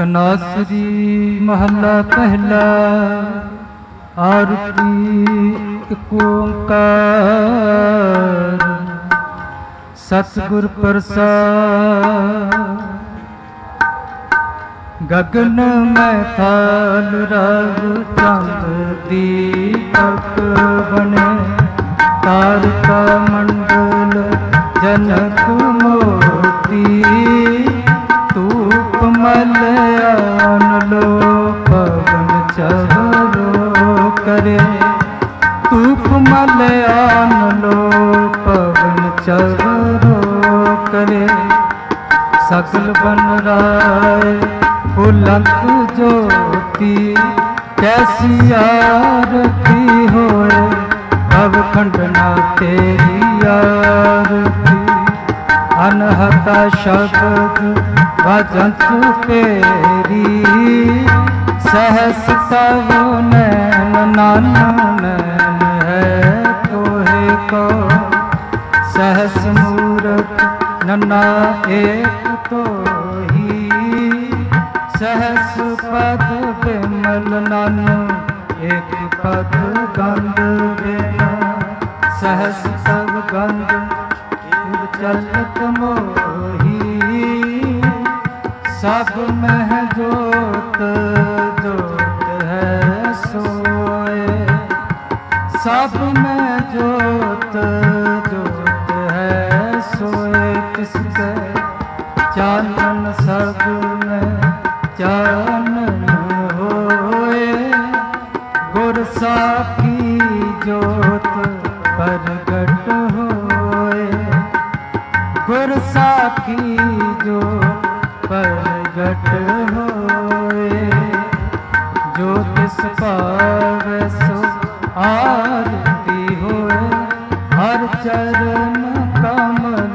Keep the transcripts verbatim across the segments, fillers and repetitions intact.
तनासरी महला पहला आरती एक ओंकार सतगुर प्रसाद। गगन में थाल रव चंद दीपक बने तारका मंडल जनक मोती धूप मलयान लो पवन चवरो करे धूप मलयान लो पवन चवरो करे। सकल बन राय बुलंद ज्योति कैसी आरती होए अब खंडना तेरी आरती। अनहता शब्द भजंत तेरी सहस तव नैन नानन है तोहे को सहस मूरत नन्ना एक तो ही सहस पद बिमल नानु एक पद गंध बिना सहस सब गंध चलत मोही सब मह जोत जोत है सोए सब में जोत जोत है सोए किसके चानन सब में चानन होए। गुर साखी जोत प्रगट होए गुर साखी जोत प्रगट होए। जो तिस पावे सो आरती होए हर चरण कमल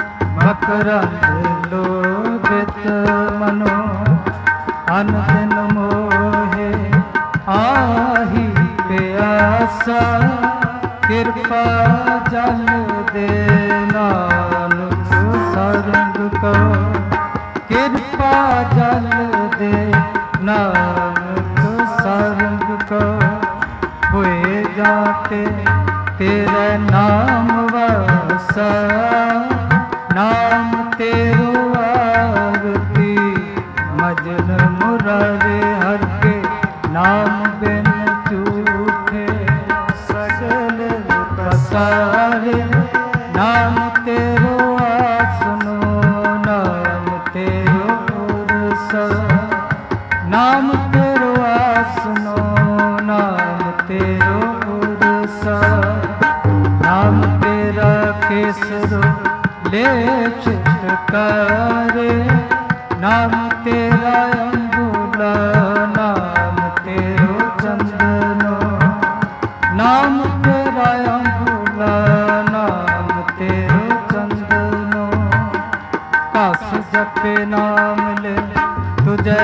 मकरंद लोभित मनो। अन दिन मोहे आही प्यासा कृपा जल दे नानक सरंग को कृपा जल दे नानक सरंग को। हुए जाते तेरे नाम वासा नाम तेरो आरती मजन मुरारे हर के नाम बिन झूठे सकल प्रसारे। नाम तेरो आसनो नाम तेरो उरसा नाम तेरो आसनो नाम तेरो उरसा। नाम तेरा केसरो ले चितकारे नाम तेरा अंबुला नाम तेरो चंदनो नाम तेरा अंबुला नाम तेरो चंदनो। कास जपे नाम ले तुझे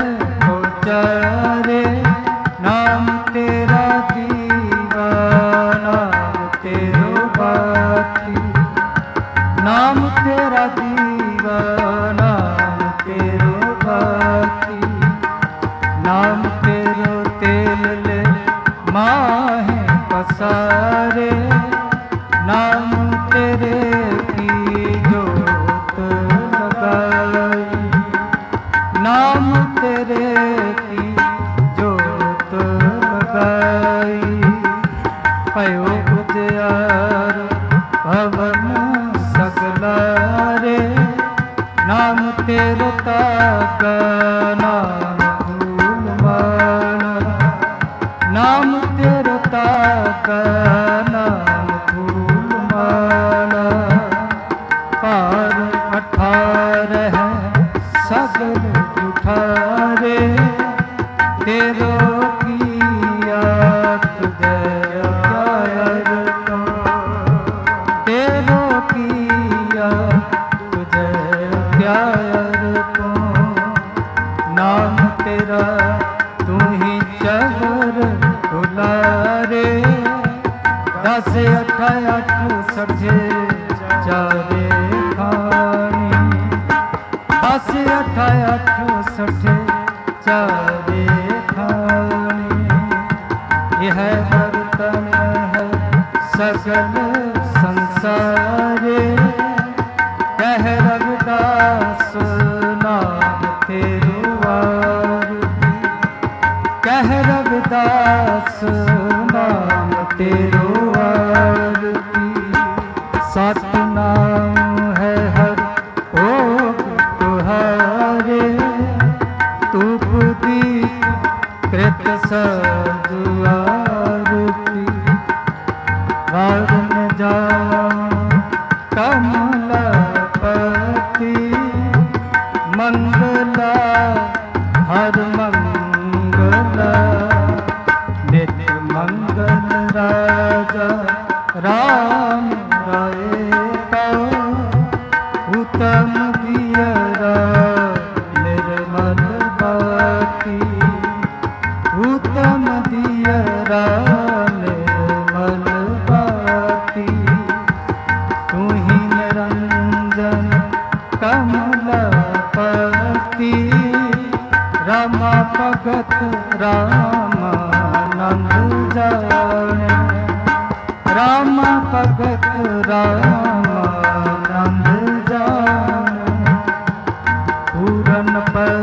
उचारे नाम तेरा दीवा नाम तेरो बाती नाम तेरा दीवा नाम तेरो बाती। नाम तेरो तेल ले माहे पसारे नाम तेरे की जोत लगाई नाम तेरे की जोत लगाई। पयो उजियार भवन सगलारे नाम तेरो ताका नाम फूल माला नाम तेरो ताका नाम फूल माला। पार अठारह सगल उठारे तेरो किया तुझे प्यार को तेरो किया तुझे प्यार को। नाम तेरा तू ही चवर दुलारे दस अठ अठ सठे चारे खानी दस अठ अठ सठे चारे खाने, यह बर्तन है सगल संसारे। कह रविदास नाम तेरो आरती, कह रविदास नाम तेरो आरती। सतनाम है हर ओग तुहारे, तूप दीप कृत सज आरती। वारण जा कमलपति, मंगला हर मंगला। नित्य मंगल राजा राम राय का, उत्तम दियरा निर्मल बाती, उत्तम दियरा निर्मल बाती। तू ही निरंजन कमलपति, रमा भगत रामानंद जाने। राम भगत रामानंद जाने, पूरन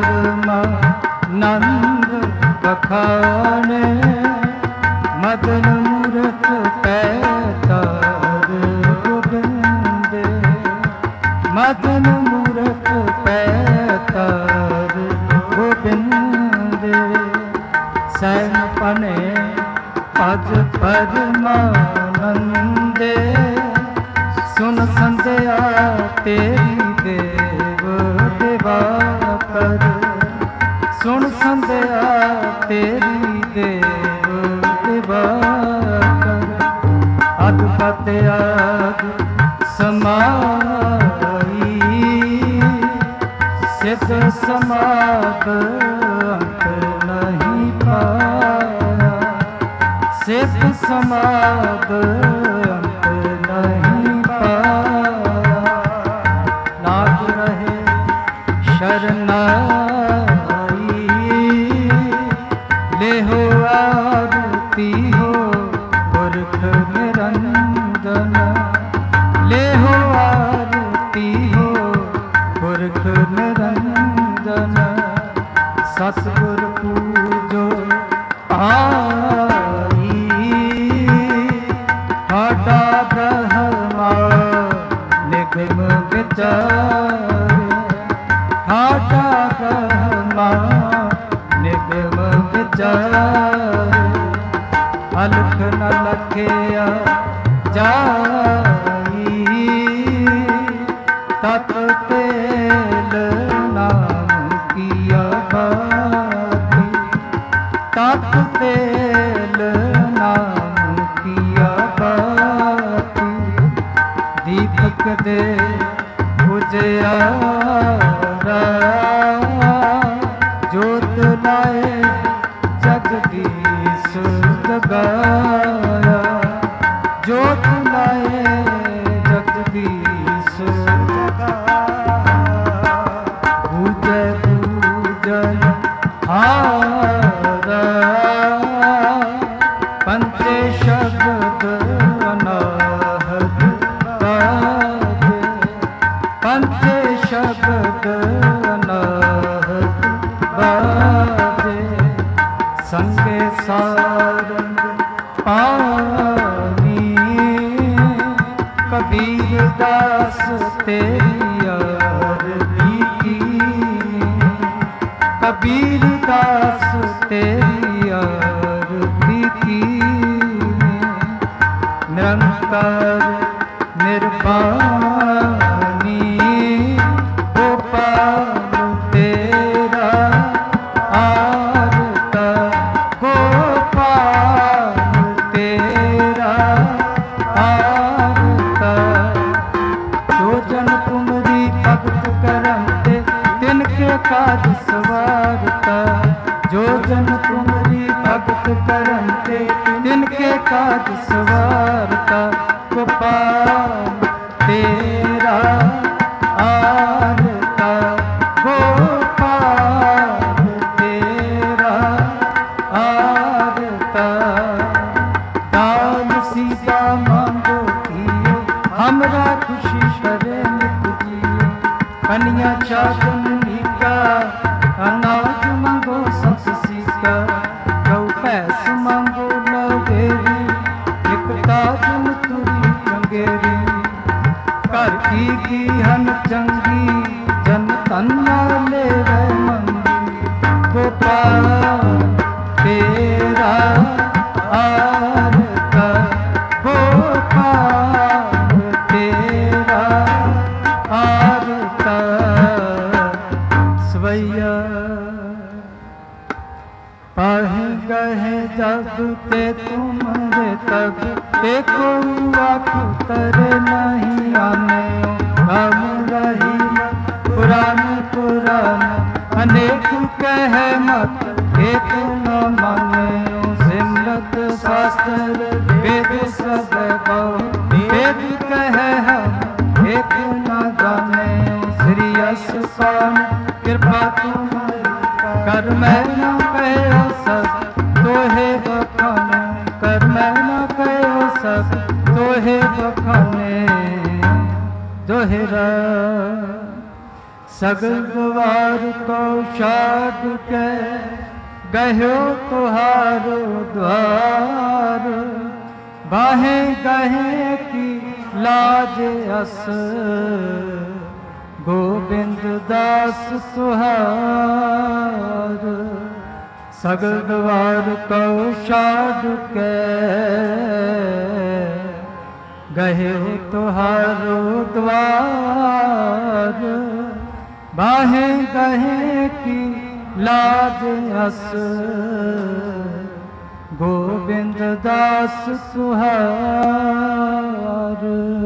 परमानंद बखाने। मदन मूरत पैतार गोविंद, मदन मूरत पैतार गोविंद। सैन पने पद परमानंदे, सुन संध्या तेरी देव दिवाकर। सुन संध्या तेरी देव दिवाकर। अद्भुत आद समाई, सिद्ध समाद अंत नहीं पाया। सिद्ध समाद अंत नहीं पाया। नाथ रहे शरणाई, ले हो आरती हो पुरख निरंजन। ले हो आरती हो पुरख निरंजन। सतगुर पूजो आई, ठाटा ब्रह्मा निगम विचार। ठाटा ब्रह्मा निगम विचार। अलख न लखया जाई, तत तेल नाम किया बाती। तत तेल नाम किया बाती। दीपक दे उजियारा, जोत लाए जगदीश जगाया। जोत लाए जगदीश जगाया। पूजय पूजन हारा, पंचे शब्द अनाहत बाजे। पंचे शब्द अनाहत बाजे। संगे सारंग पानी, कबीर दास तेरी आरती की। कबीर दास तेरी आरती की। निरंतर निर्वाणी, गोपाल तेरा आरता। गोपाल तेरा आरता। जो जन तुमरी भक्त करते, तिनके काज सवारता। जो जन तुमरी भक्त करते, तिनके काज सवारता। गोपाल तेरा आरता। गोपाल तेरा कन्या चादन नीका अनाज मंगो सस सीका गौ पैस मंगो लवेरी एक ताजन तुरी चंगेरी कर की की हन चंगी जन तन्ना ले मंगी गोपाल तेरा आरता गोपाल तेरा आरता सवैया पाहे गहे जब ते तुम्हारे तब ते को आँख करे नहीं आने हम रही पुरान पुरान अनेक कह मत एक न माने सिमरत शास्त्र वेद सब बहु वेद कह हम एक न जाने श्री अस्पान कृपा तुम्हारी कर मैं न कहो सब तोहे बखाने कर मैं न कहो सब तोहे बखाने दोहरा सगल द्वार को छाड़ के गयो तुहारो द्वार बाहें गहे की लाज अस गोविंद दास तुहार सगल द्वार को छाड़ के गहे तुहारो द्वार बाहें गहे की लाज अस गोविंद दास सुहार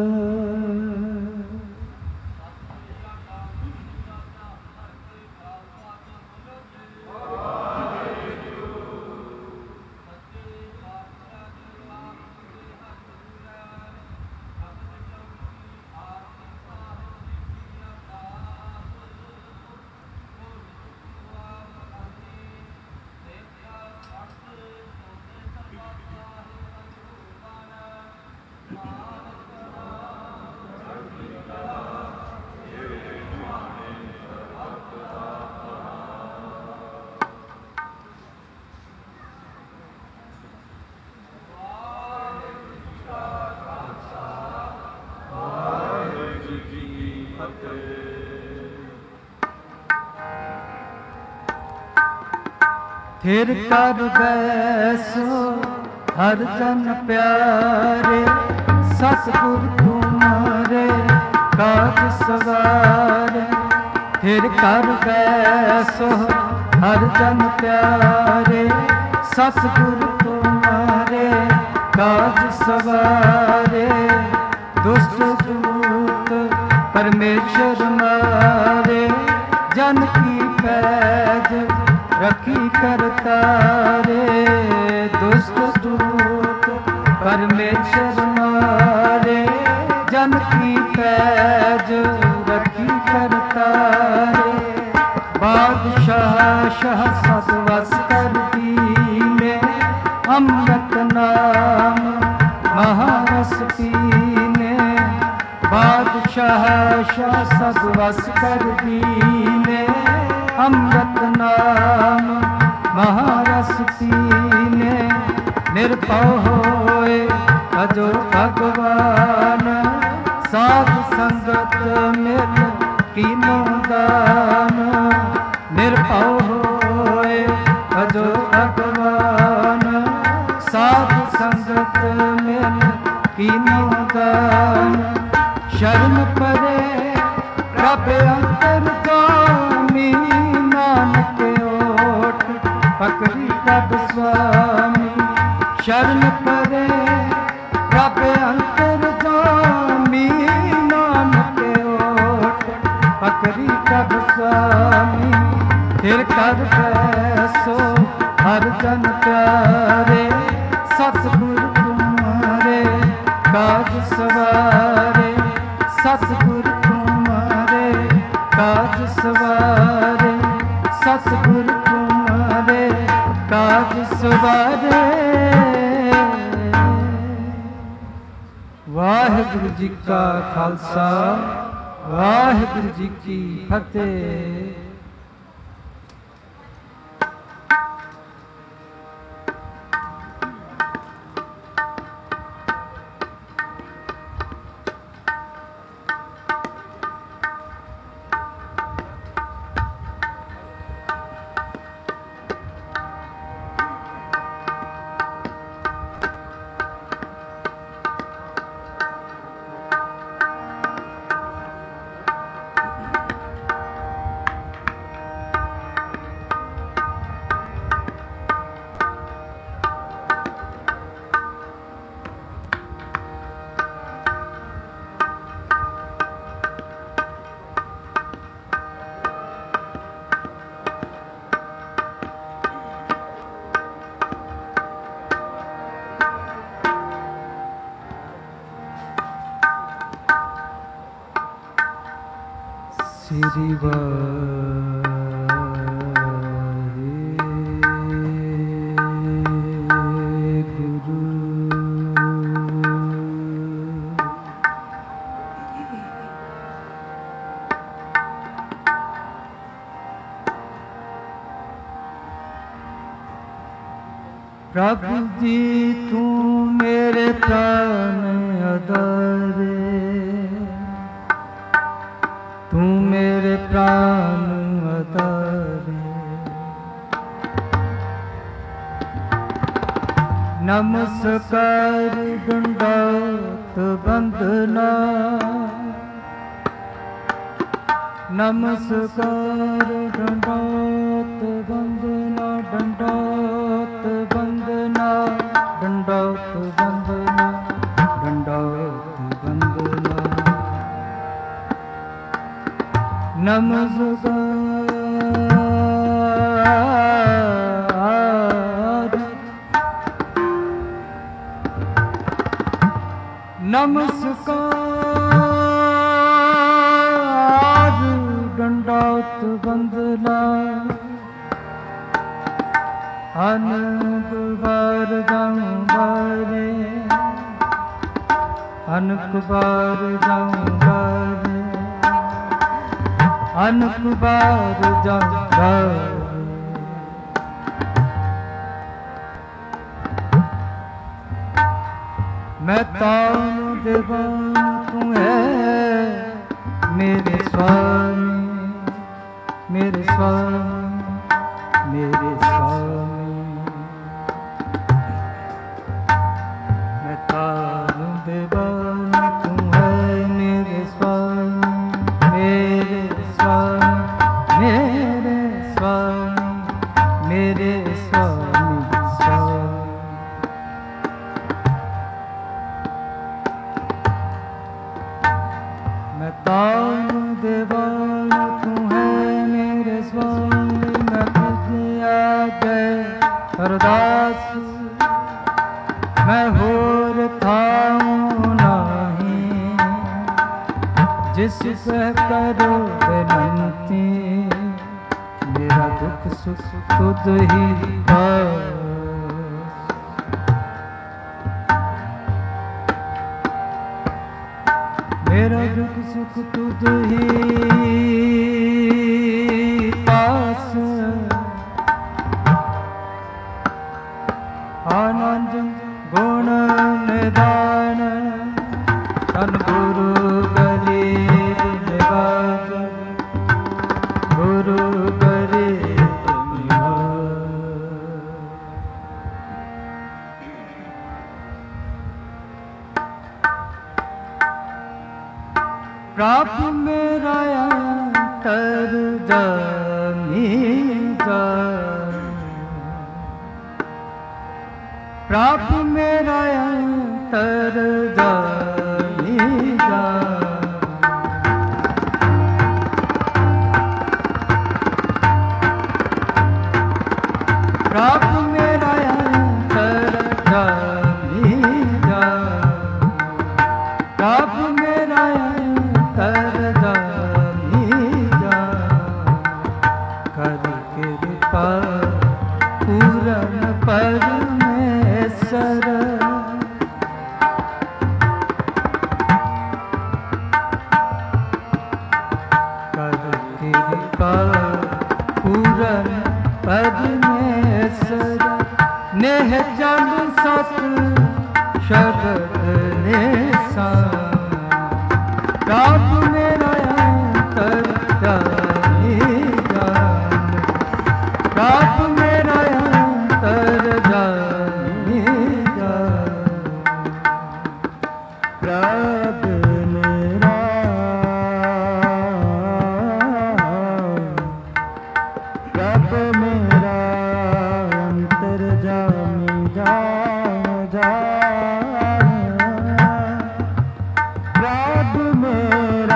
फिर कर बैसो हर जन प्यारे सतगुर तुम्हारे काज सवारे फिर कर बैसो हर जन प्यारे सतगुर तुम्हारे काज सवारे दुष्ट दूत परमेश्वर मारे जन की पैज रखी करता रे दुष्ट दूत परमेश्वर मारे जन की पैज रखी करता रे बादशाह शाह सब वस कर दीने अमृत नाम महारस पीने बादशाह शाह सब वस कर दीने अमृत नाम महारस पीने निर्भव होए अजो भगवान साध संगत मिल कीनो दान निर्भव होए अजो भगवान साध संगत मिल कीनो दान शरण परे रब अंतर गामी नानक ओट पकड़ी तब स्वामी शरण परे रब अंतर गामी नानक ओट पकड़ी तब स्वामी फिर कर बैसो हर जन प्यारे सतगुर तुम्हारे काज सवारे सतगुर तुम्हारे काज सवारे सतगुर तुम्हारे काज सवारे। वाहिगुरु जी का खालसा वाहिगुरु जी की फतेह। श्री वाहिगुरु। प्रभु जी तू मेरे प्राण आधारे, तू मेरे प्राण आधारे। नमस्कार दंडवत वंदना, नमस्कार दंडवत वंदना, दंडवत वंदना, दंडवत वंदना, दंडवत वंदना। नमस्कार नमस्कार दंडवत वंदना। अनक बार जाऊं बारे, अनक बार जाऊं बारे, अनक बार जाऊं बारे। मैं तान दीवान तू है मेरे स्वामी, मेरे स्वामी, मेरे स्वामी। मैं तान दीवान तू है मेरे स्वामी, मेरे स्वामी, मेरे स्वामी, मेरे स्वामी, स्वामी। मैं तान दीवान तू है मेरे स्वामी। मैं तुझे आगे अरदास, मैं होर थाऊं नहीं, जिस से करो विनती। मेरा दुख सुख तुझ ही पास, मेरा दुख सुख तुझ ही पास। आनंद गुण निदान सद्गुरु गरीब निवाज, गुरु गरीब निवाज। प्रभु मेरा अंतर जामी जा, प्रभु मेरा अंतर जामी जा। प्रभु मेरा अंतर जामी जा, प्रभु मेरा अंतर जामी जा। कर कृपा पूरन परमेश्वर, कृपा पूरन परमेश्वर नेह जल सत शब्द निशान प्रभ मेरा अंतर जानी जान प्रभ मेरा अंतर जानी जान प्रभ मेरा प्रभ मेरा अंतर जानी जान जान प्रभ मेरा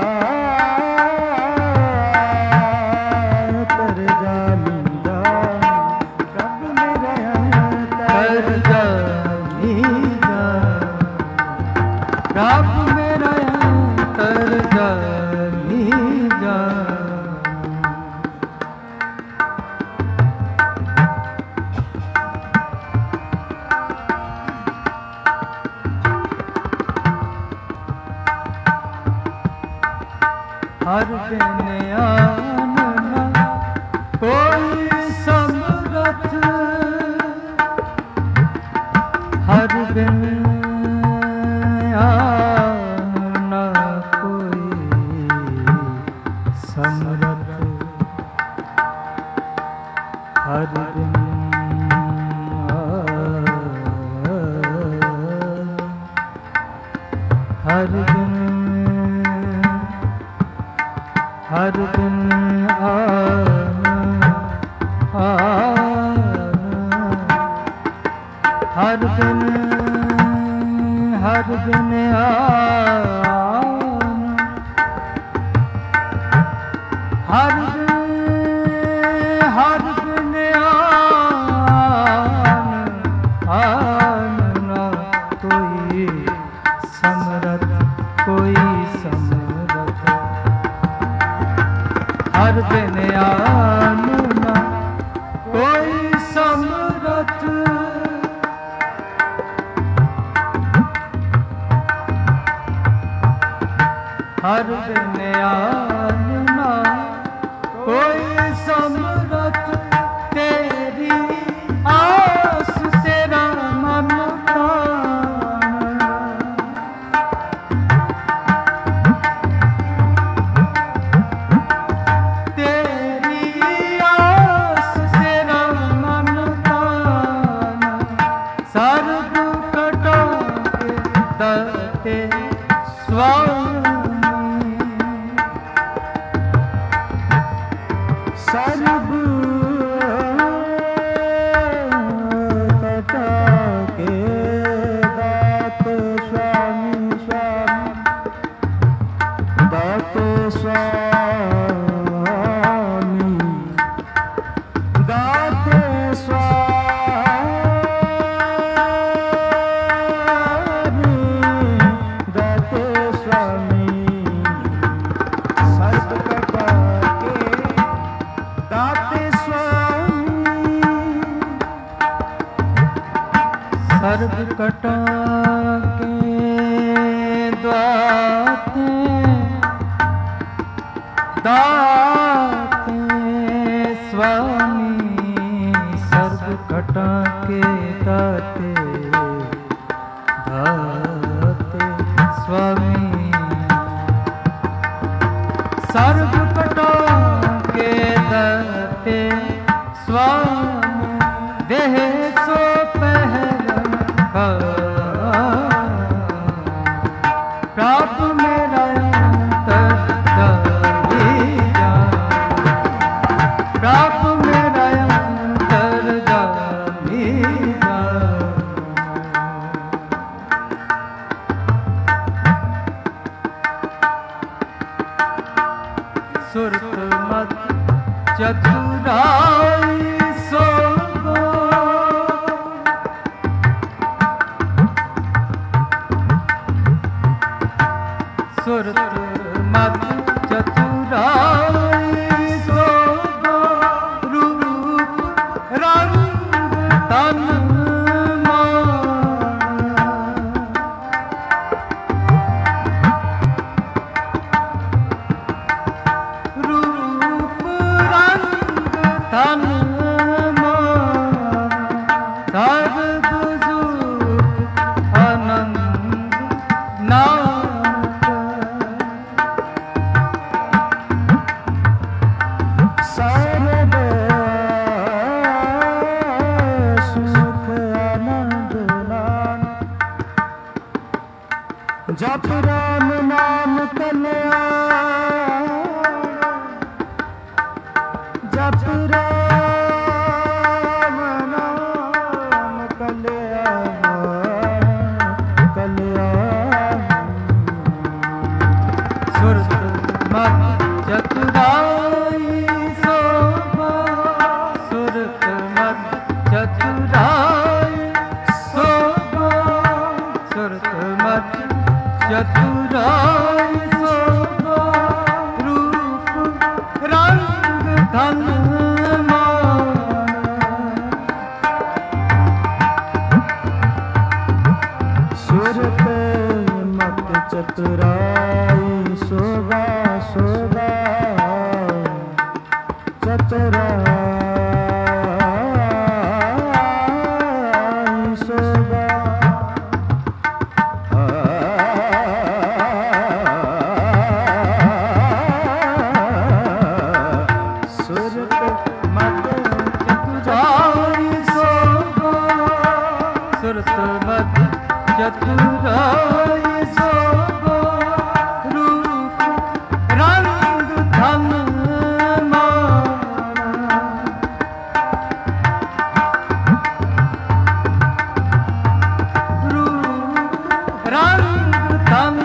अंतर जानी जान प्रभ मेरा अंतर जानी जान प्रभ मेरा अंतर जानी जान हर दिन आना कोई समरथ हर दिन आना कोई समरथ हर दिन हर दिन हर दिन आना आना हर दिन हर दिन आना हर दिन हर दिन आना आना कोई समरथ कोई समरथ हर दिन आना कोई समरथ हर दिन आना कोई समरथ तेरी आस तेरा मन सर्व कटा के दाते स्वामी स्वामी दाते स्वामी दाते स्वामी दाते स्वामी सर्व कटा दाते स्वामी सर्व कटा के दाते दाते स्वामी सर्व कटा के दाते दाते स्वामी सर्व कटा के दाते स्वामी देह सो पहल प्रभ मेरा अंतर जानी जान प्रभ मेरा अंतर जानी जान सुरत मत चतुराई सोगो सुरत मत चतुराई सोगो रूप रंग तन रूप धन मान सर्ब सुख आनंद नाथ सर्ब सुख आनंद नाथ जप राम नाम कल्याण जप राम नाम कल्याण कल्याण सुरत मत चतुराई शोभा सुरत मत चतुराई शोभा सुरत मत चतुराई शोभा रूप रंग धन सुरत मत चतुराई शोभा शोभा चतुराई शोभा सुरत मत चतुराई शोभा सुरत मत चतुराई शोभा रूप रंग धन रूप रंग धन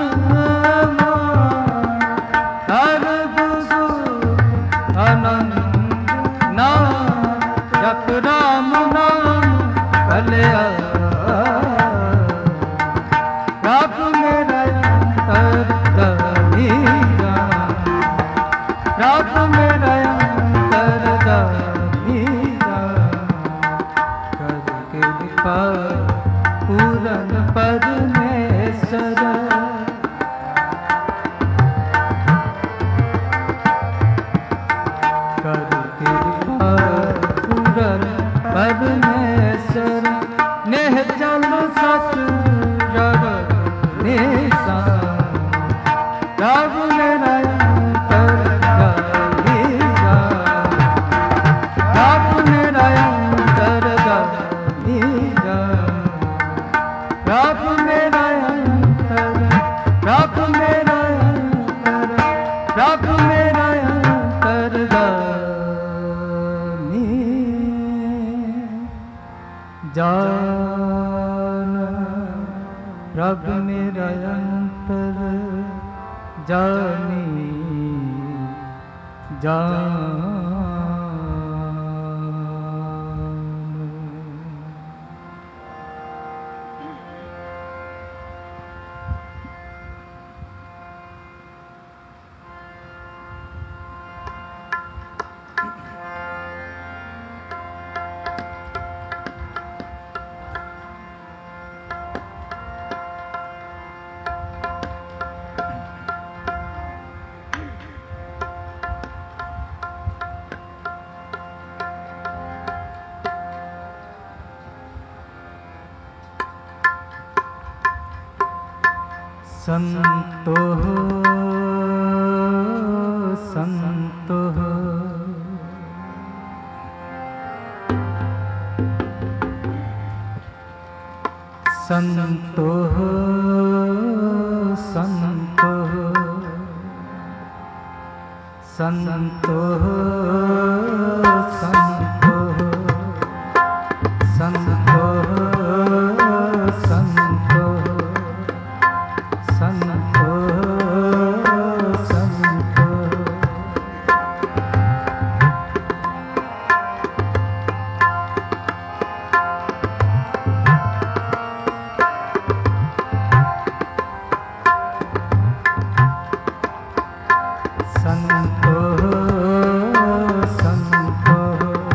सर्ब सुख आनंद नाथ जप राम नाम कल्याण प्रभ मेरा अंतर दीरा प्रभ मेरा अंतर दीरा कर कृपा पूरन परमेश्वर कर कृपा पूरन परमेश्वर नेह चल सच जग निशा प्रभ मेरा अंतर दीरा प्रभ मेरा अंतर दीरा प्रभ मेरा अंतर प्रभ मेरा अंतर प्रभ मेरा अंतर जान प्रभ मेरा अंतर जानी जान संतो संतो संतो संतो संतो संतो संतो संतो संतो संतो संतो संतो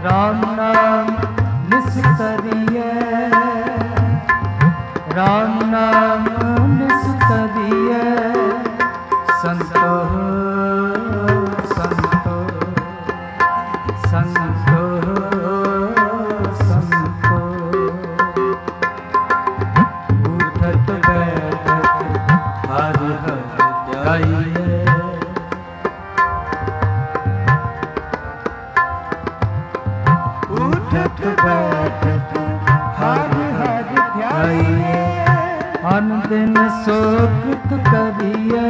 राम नाम निस्तरिए, राम नाम निस्तरिए, संतो संतो संतो संतो, उठत बैठत हर हर ध्याइए, उठत बैठत हर हर ध्याइए, अनुदिन सोकृत करिए,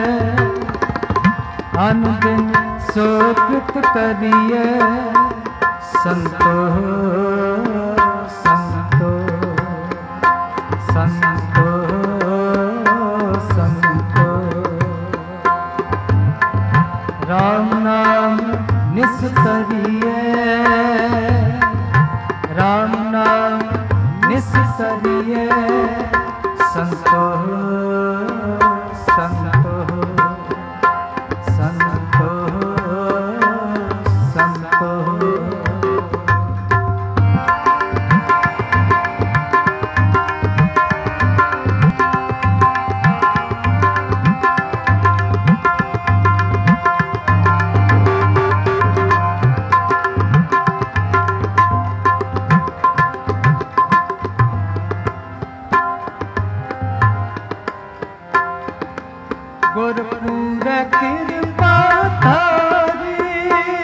अनुदिन सोकृत करिए, संतो संतो संतो संतो, राम नाम निस्तरिए, राम नाम निस्तरिए, संतो संतो संतो संतो, गुरपुर कृपा थारी,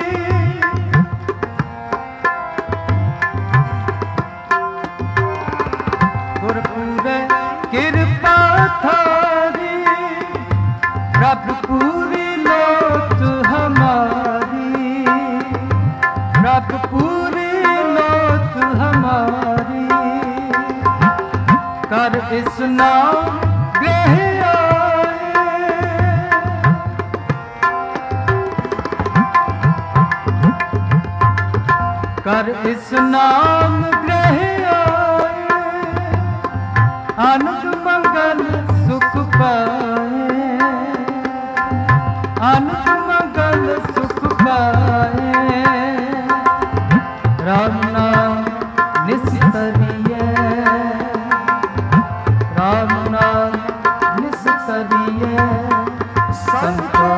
गुरपुर कृपा थारी, प्रभु पूरी लोच हमारी, प्रभु पूरी लोच हमारी, कर इस नाम ग्रह कर इस नाम ग्रह आए, आनंद मंगल सुख पाए, आनंद मंगल सुख पाए, राम नाम निस्तरिए, राम नाम निस्तरिए, संतो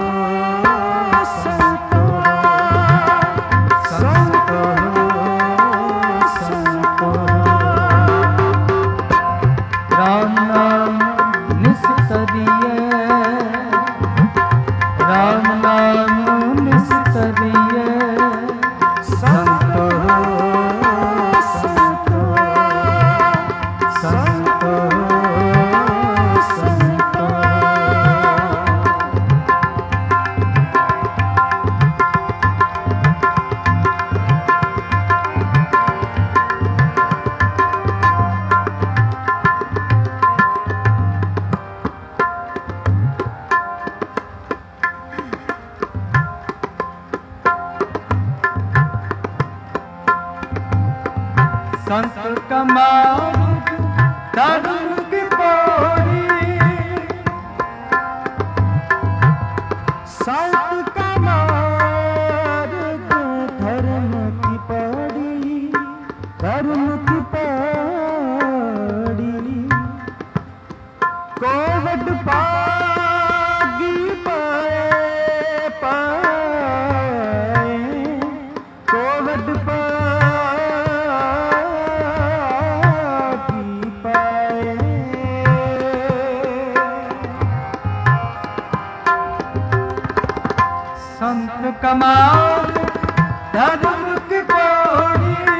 संत का मार्ग धर्म की पौड़ी, संत का मार्ग धर्म की पौड़ी, धर्म की पौड़ी, कोवड पागी पाए पाए, कोवड संत कमाल धर्म की पौड़ी,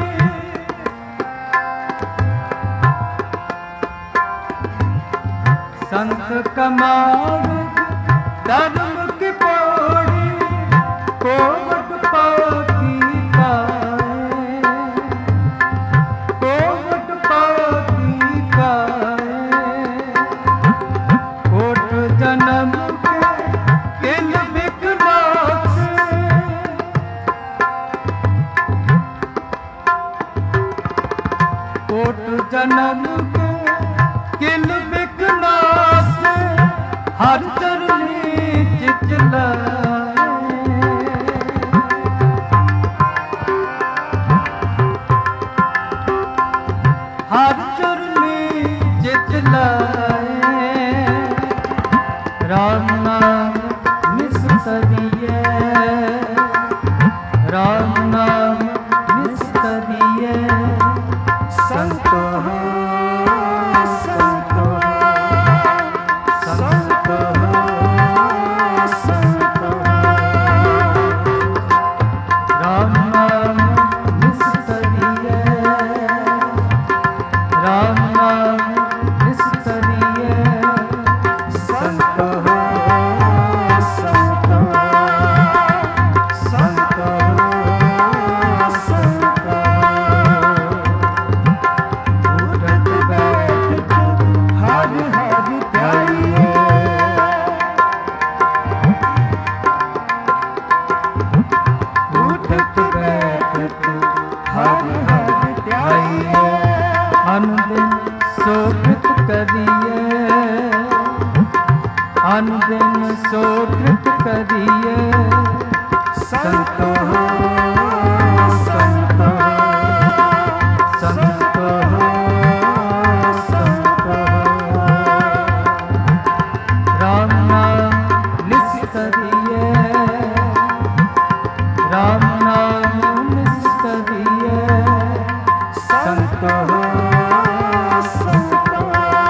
संत कमाल धर्म की पौड़ी, कोवड पागी पाए, कोवड पागी पाए, कोट जन्म के किल कोट जन्म के किल बिकनास, हर चरनी चित लाए, नाम निस्तरिए संत हो संत हो संत हो संत हो राम नाम निस्तरिए राम नाम निस्तरिए संत हो संत हो संत हो संत हो उठत बैठत हर हर ध्याइए उठत बैठत हर हर ध्याइए अनुदिन सोकृत करिए अनुदिन सोकृत करिए संत हो संत हो संत हो संत हो राम नाम निस्तरिए राम नाम निस्तरिए संत हो संत हो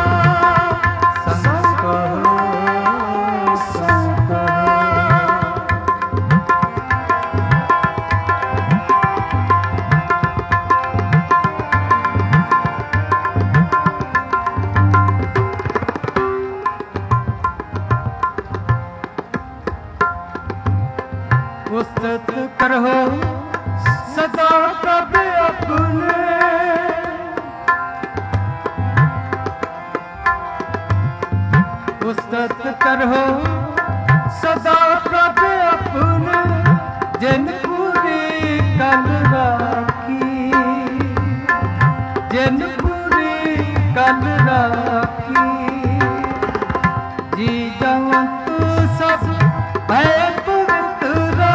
संत हो संत हो उस्तत करहो सदा कब अपने उस्तत करहो सदा कब अपने जिन पूरी कल राखी जिन पूरी कल राखी जी जवंत सब है पवित्र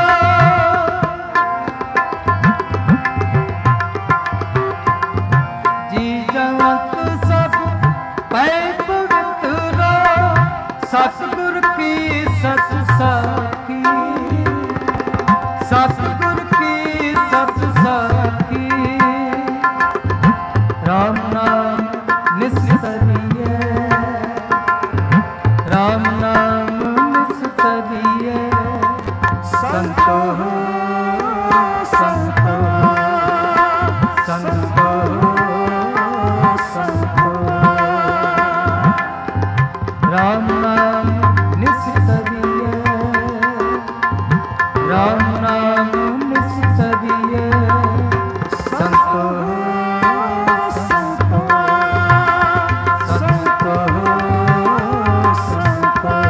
जी जवंत सब है पवित्र सतगुर की सत साखी सतगुर की सत साखी राम नाम निस्तरिए राम नाम निस्तरिए संत हो संत हो संत हो संत हो राम नाम निस्तरिए राम नाम निस्तरिए संत हो संत हो संत हो संत हो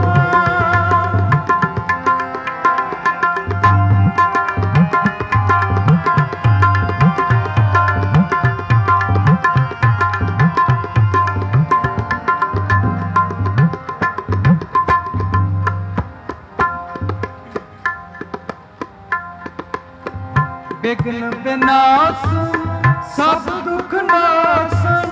विघ्न विनाशन सब दुख नाशन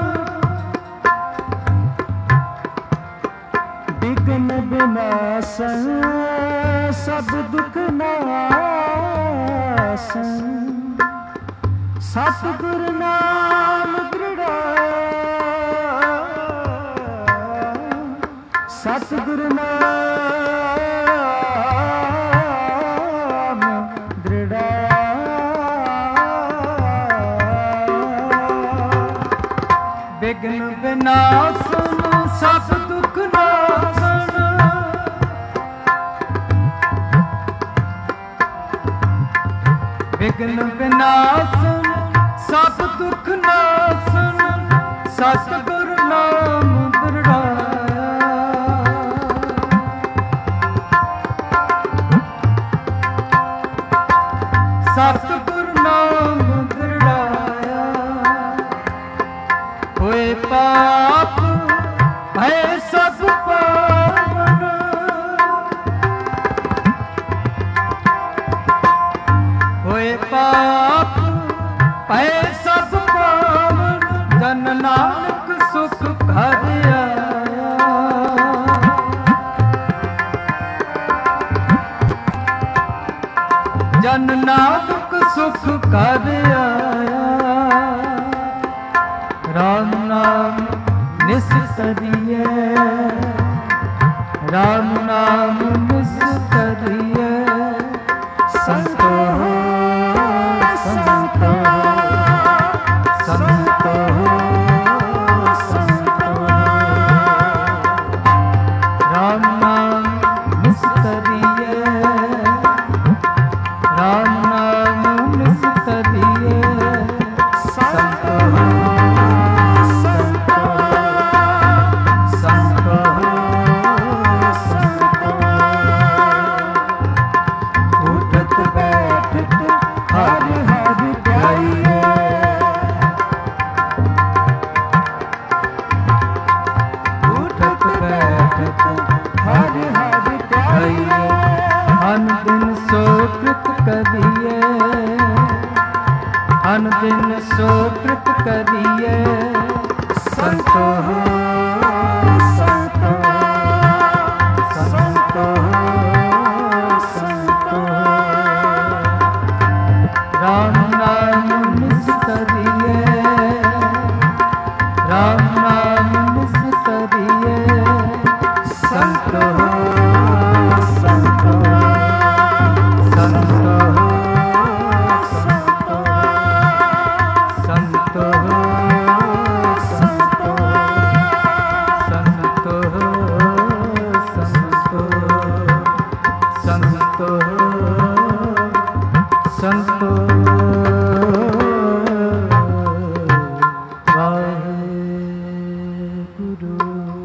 विघ्न विनाशन सब दुख नाशन सतगुरु नाम दृढ़ा सतगुरु नाम दृढ़ा विघ्न विनाशन सब दुख नाशन विघ्न विनाशन सब दुख नाशन सतगुरु नाम दृढ़ाया सतगुरु नाम दृढ़ाया होए पाप भय सब पावन होए पाप भय सब पावन जन नानक सुख घर आया जन नानक सुख कर आया। राम नाम निस्तरिए, राम नाम निस्तरिए। संतो संतो संतो संतो, राम नाम निस्तरिए, राम नाम निस्तरिए। संतो संतो संतो संतो, उठत बैठत हरि हरि ध्याइए। उठत बैठत हरि हरि ध्याइए। अन दिन सो कृत करिए, अन दिन सो कृत करिए। संतो संतो संतो संतो, राम नाम निस्तरिए, राम नाम निस्तरिए। संतो संतो संतो संतो संतो संतो संतो संतो संतो वाहेगुरु।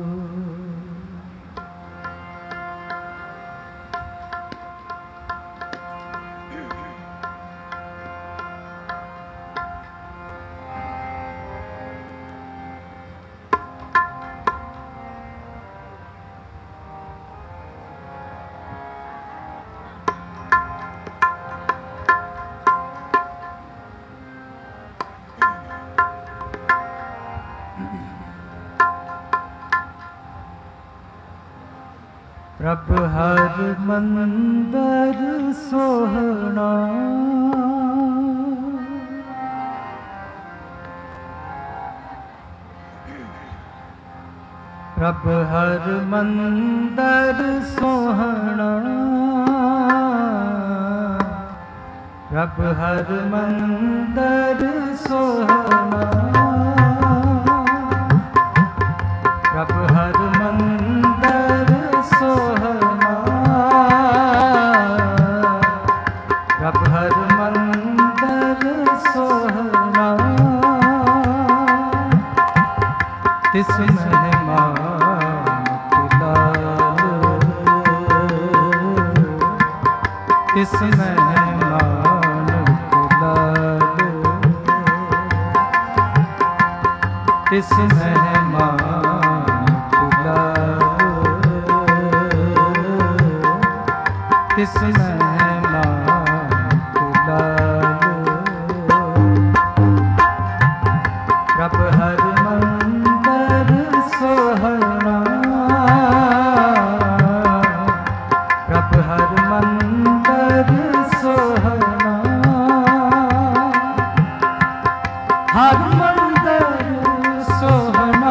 प्रभ हर मंदर सोहना, प्रभ हर मंदर सोहना, प्रभ हर मंदर सोहना। प्रभ हर मंदर सोहना, प्रभ हर मंदर सोहना। तिस मेहमान दुलार, तिस मेहमान दुलार, तिस मेहमान तिस मेहमान दुलार। प्रभ हर मंदर सोहना, प्रभ हर मंदर सोहना। हर मंदर सोहना,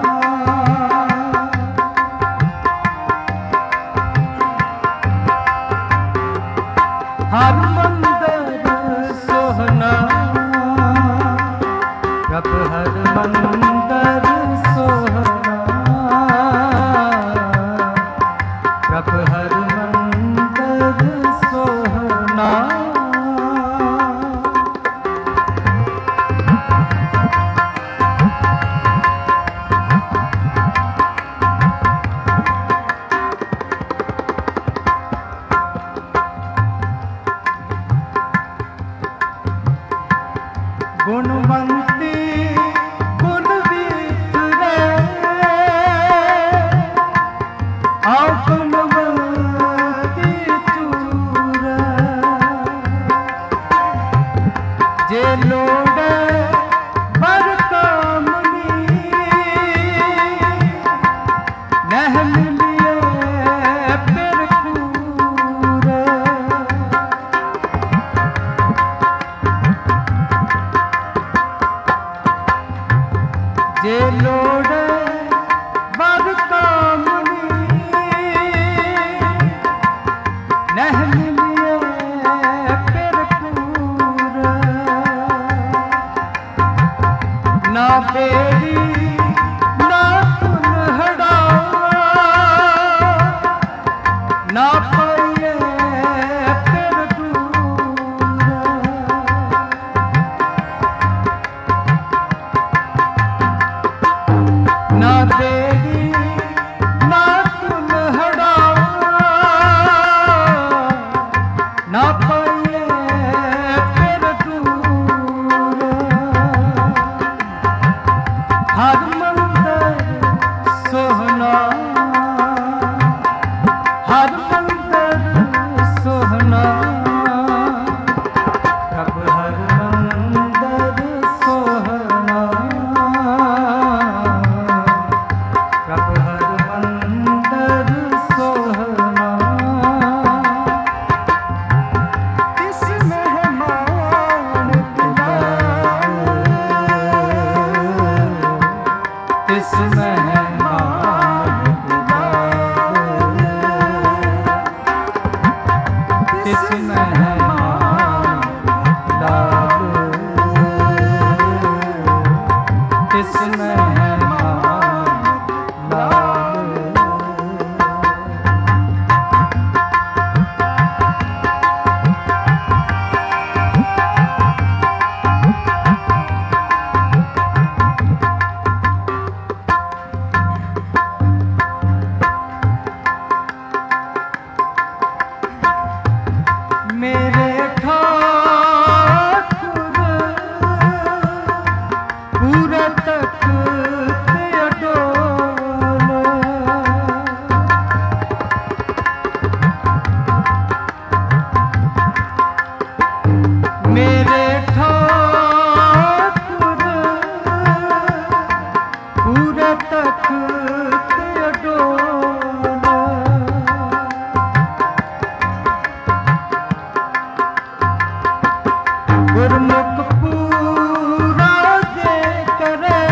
हर मंदर सोहना। प्रभ हर मंदर सोहना, प्रभ हर मंदर सोहना। गुणवंती गुण वितरे, आओ गुणवंती चूरे। जे लोड़े बर कामनी, नह मिलिए फिर पूरे। बेरी ना कुल्हड़ा ना पाइए फिर दूर ना बेरी ना कुल्हड़ा ना पाइए फिर दूर हर मंदिर सोहना हर मंदिर सोहना प्रभ हर मंदिर सोहना प्रभ हर मंदिर सोहना इस मेहमान इस मेहमान इस मेहमान लाल इस मेहमान लाल मेरे ठाकुर पूरा तक अडोल मेरे ठाकुर पूरा तक अडोल गुरमुख पूरा जे करे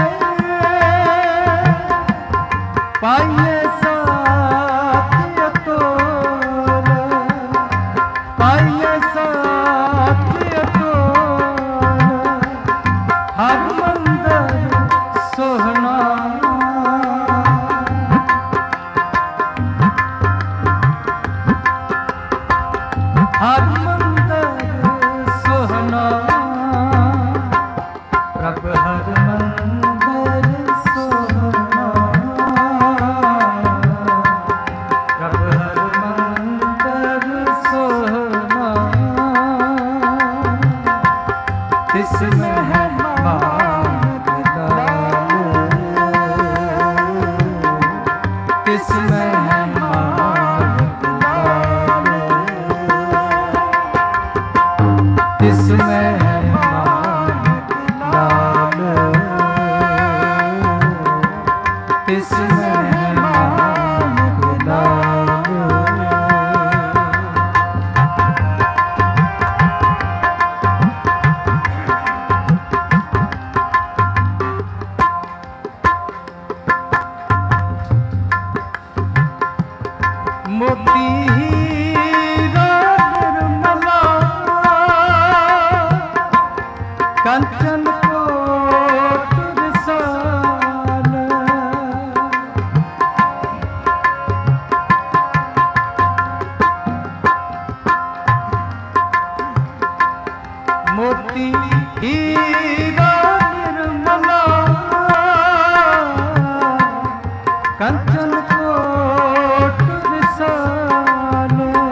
पाइए साथ अतोल पाइए साथ अतोल हर मंदिर सोहना हर मंदिर सोहना प्रभ हर मंदिर सोहना प्रभ हर मंदिर सोहना इस मेहमान लाल इस मेहमान लाल इस मेहमान लाल इस मेहमान लाल मोती हीरा निर्मला कंचन कोट विशाल मोती हीरा निर्मला कंचन कोट विशाल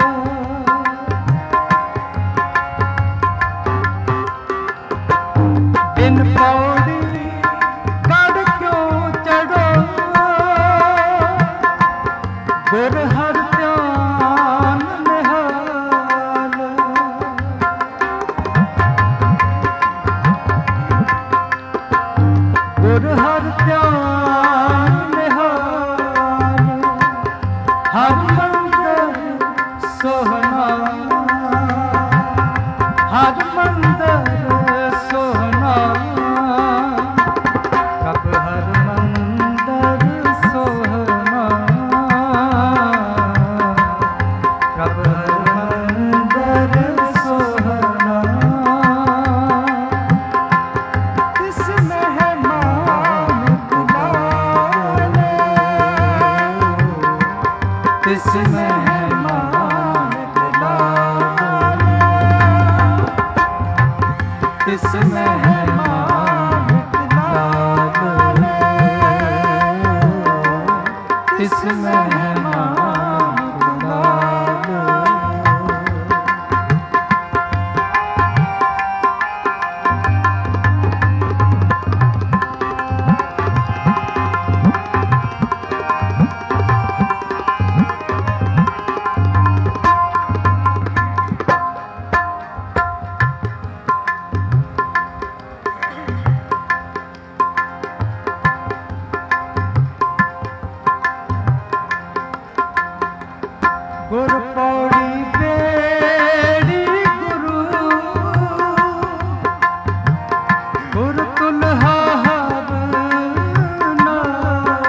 बिन पौड़ी गढ़ क्यों चढ़ो गुर हर ध्यान निहाल गुर हर ध्यान निहाल हर मंदिर सोहना हर मंदिर सोहना प्रभ हर मंदिर सोहना प्रभ हर मंदिर सोहना इस मेहमान ਤਿਸ ਮਹਿਮਾਨ ਲਾਲ, ਤਿਸ ਮਹਿਮਾਨ ਲਾਲ। ਗੁਰ ਪੌੜੀ ਬੇੜੀ ਗੁਰੂ, ਗੁਰ ਤੁਲਹਾ ਹਰ ਨਾਮ।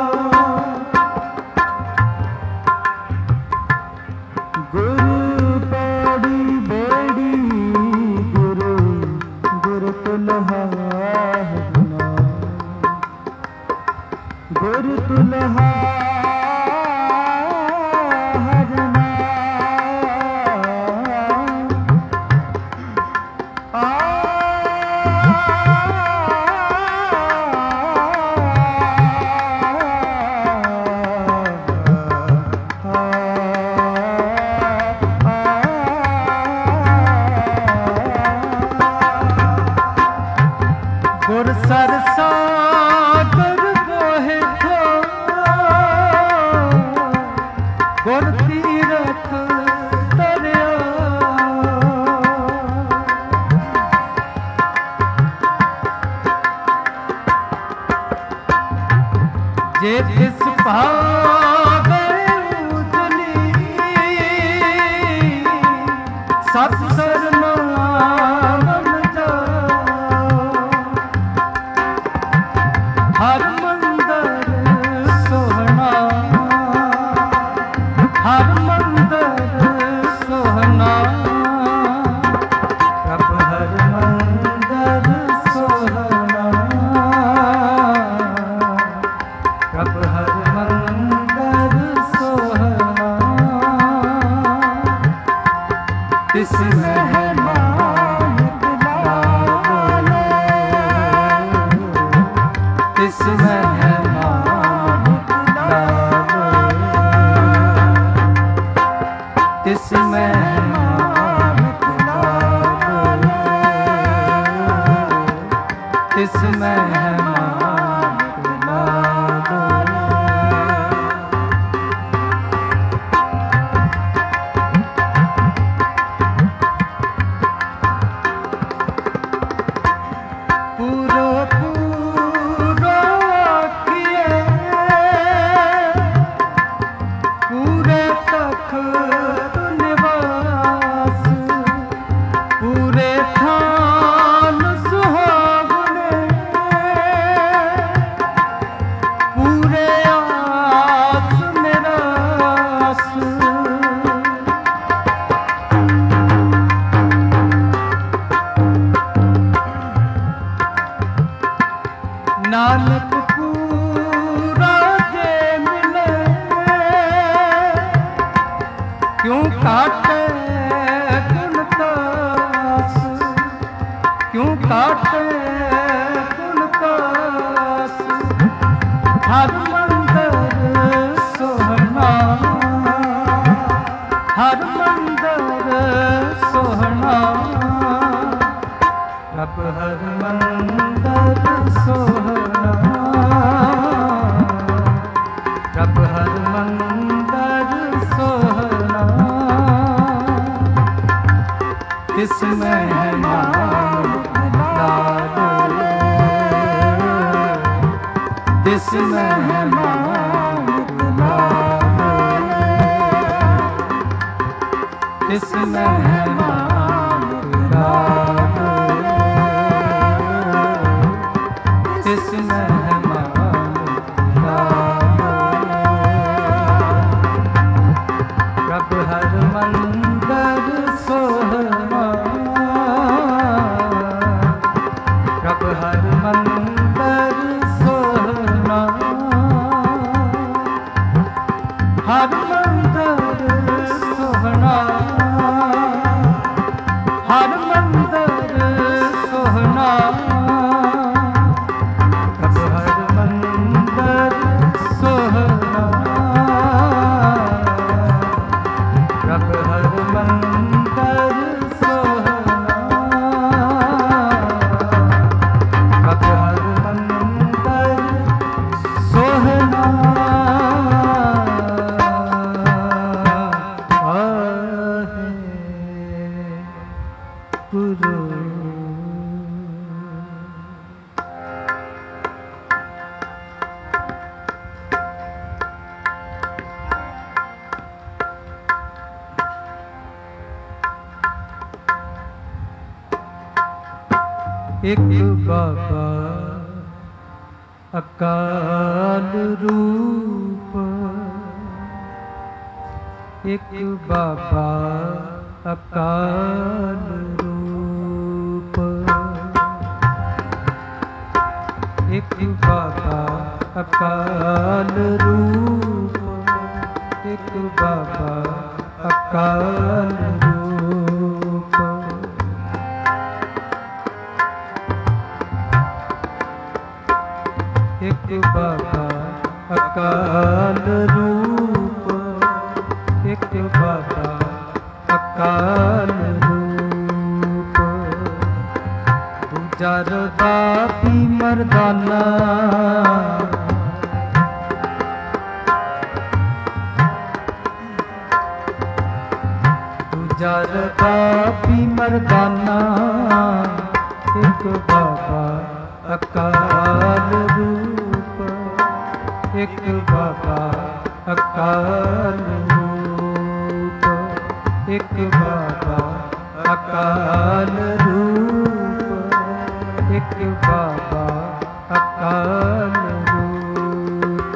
ਗੁਰ ਪੌੜੀ ਬੇੜੀ ਗੁਰੂ, ਗੁਰ ਤੁਲਹਾ ਹਰ ਨਾਮ। ਗੁਰ ਤੁਲਹਾ ਗੁਰ ਸਰਸਾਗਰ ਬੋਹਿ ਥੋ, ਗੁਰ ਤੀਰਥ ਤਰਿਆ। ਜੇ ਤਿਸ ਭਾਗੈ ਉਜਲੀ, ਸਤ ਸਰਨਾਮ ਹਰ ਮੰਦਰ ਸੋਹਣਾ, ਹਰ ਮੰਦਰ ਸੋਹਣਾ। ਪ੍ਰਭ ਹਰ ਮੰਦਰ ਸੋਹਣਾ, ਪ੍ਰਭ ਹਰ ਮੰਦਰ ਸੋਹਣਾ। ਤਿਸ ਮਹਿਮਾਨ ਲਾਲ, ਤਿਸ ਮਹਿਮਾਨ ਲਾਲ, ਤਿਸ ਮਹਿਮਾਨ ਲਾਲ, ਤਿਸ ਮਹਿਮਾਨ ਲਾਲ। ਪੂਰੋ ਪੂਰੋ ਆਖੀਏ, ਪੂਰੇ ਤਖਤ ਨਿਵਾਸ, ਪੂਰੇ ਥਾਨ ਸੁਹਾਵਣੇ, ਪੂਰੇ ਆਸ ਨਿਰਾਸ। ਨਾਨਕ ਪੂਰਾ ਜੇ ਮਿਲੇ, ਕਿਉਂ ਕਾਟੇ ਗੁਣ ਤਾਸ, ਕਿਉਂ ਕਾਟੇ ਗੁਣ ਤਾਸ। ਹਰ ਮੰਦਰ ਸੋਹਣਾ, ਹਰ ਮੰਦਰ ਸੋਹਣਾ। ਪ੍ਰਭ ਹਰ ਮੰਦਰ ਸੋਹਣਾ, ਪ੍ਰਭ ਹਰ ਮੰਦਰ ਸੋਹਣਾ। ਤਿਸ ਮਹਿਮਾਨ ਲਾਲ, ਤਿਸ ਮਹਿਮਾਨ ਲਾਲ, ਤਿਸ ਮਹਿਮਾਨ ਲਾਲ, ਤਿਸ ਮਹਿਮਾਨ ਲਾਲ। ਪ੍ਰਭ ਹਰ ਮੰਦਰ ਸੋਹਣਾ, ਪ੍ਰਭ ਹਰ ਮੰਦਰ ਸੋਹਣਾ। ਹਰ ਮੰਦਰ ਸੋਹਣਾ, ਇੱਕ ਬਾਬਾ ਅਕਾਲ ਰੂਪ, ਇੱਕ ਬਾਬਾ ਅਕਾਲ ਰੂਪ, ਇੱਕ ਬਾਬਾ ਅਕਾਲ ਰੂਪ, ਇੱਕ ਬਾਬਾ ਅਕਾਲ ਰੂਪ। ਇੱਕ ਬਾਬਾ ਅਕਾਲ ਰੂਪ, ਇੱਕ ਬਾਬਾ ਅਕਾਲ ਰੂਪ। ਦੂਜਾ ਰਬਾਬੀ ਮਰਦਾਨਾ, ਦੂਜਾ ਰਬਾਬੀ ਮਰਦਾਨਾ, ਇੱਕ ਬਾਬਾ ਅਕਾਲ ਰੂਪ, ਇੱਕ ਬਾਬਾ ਅਕਾਲ ਰੂਪ, ਇੱਕ ਬਾਬਾ ਅਕਾਲ ਰੂਪ, ਇੱਕ ਬਾਬਾ ਅਕਾਲ ਰੂਪ।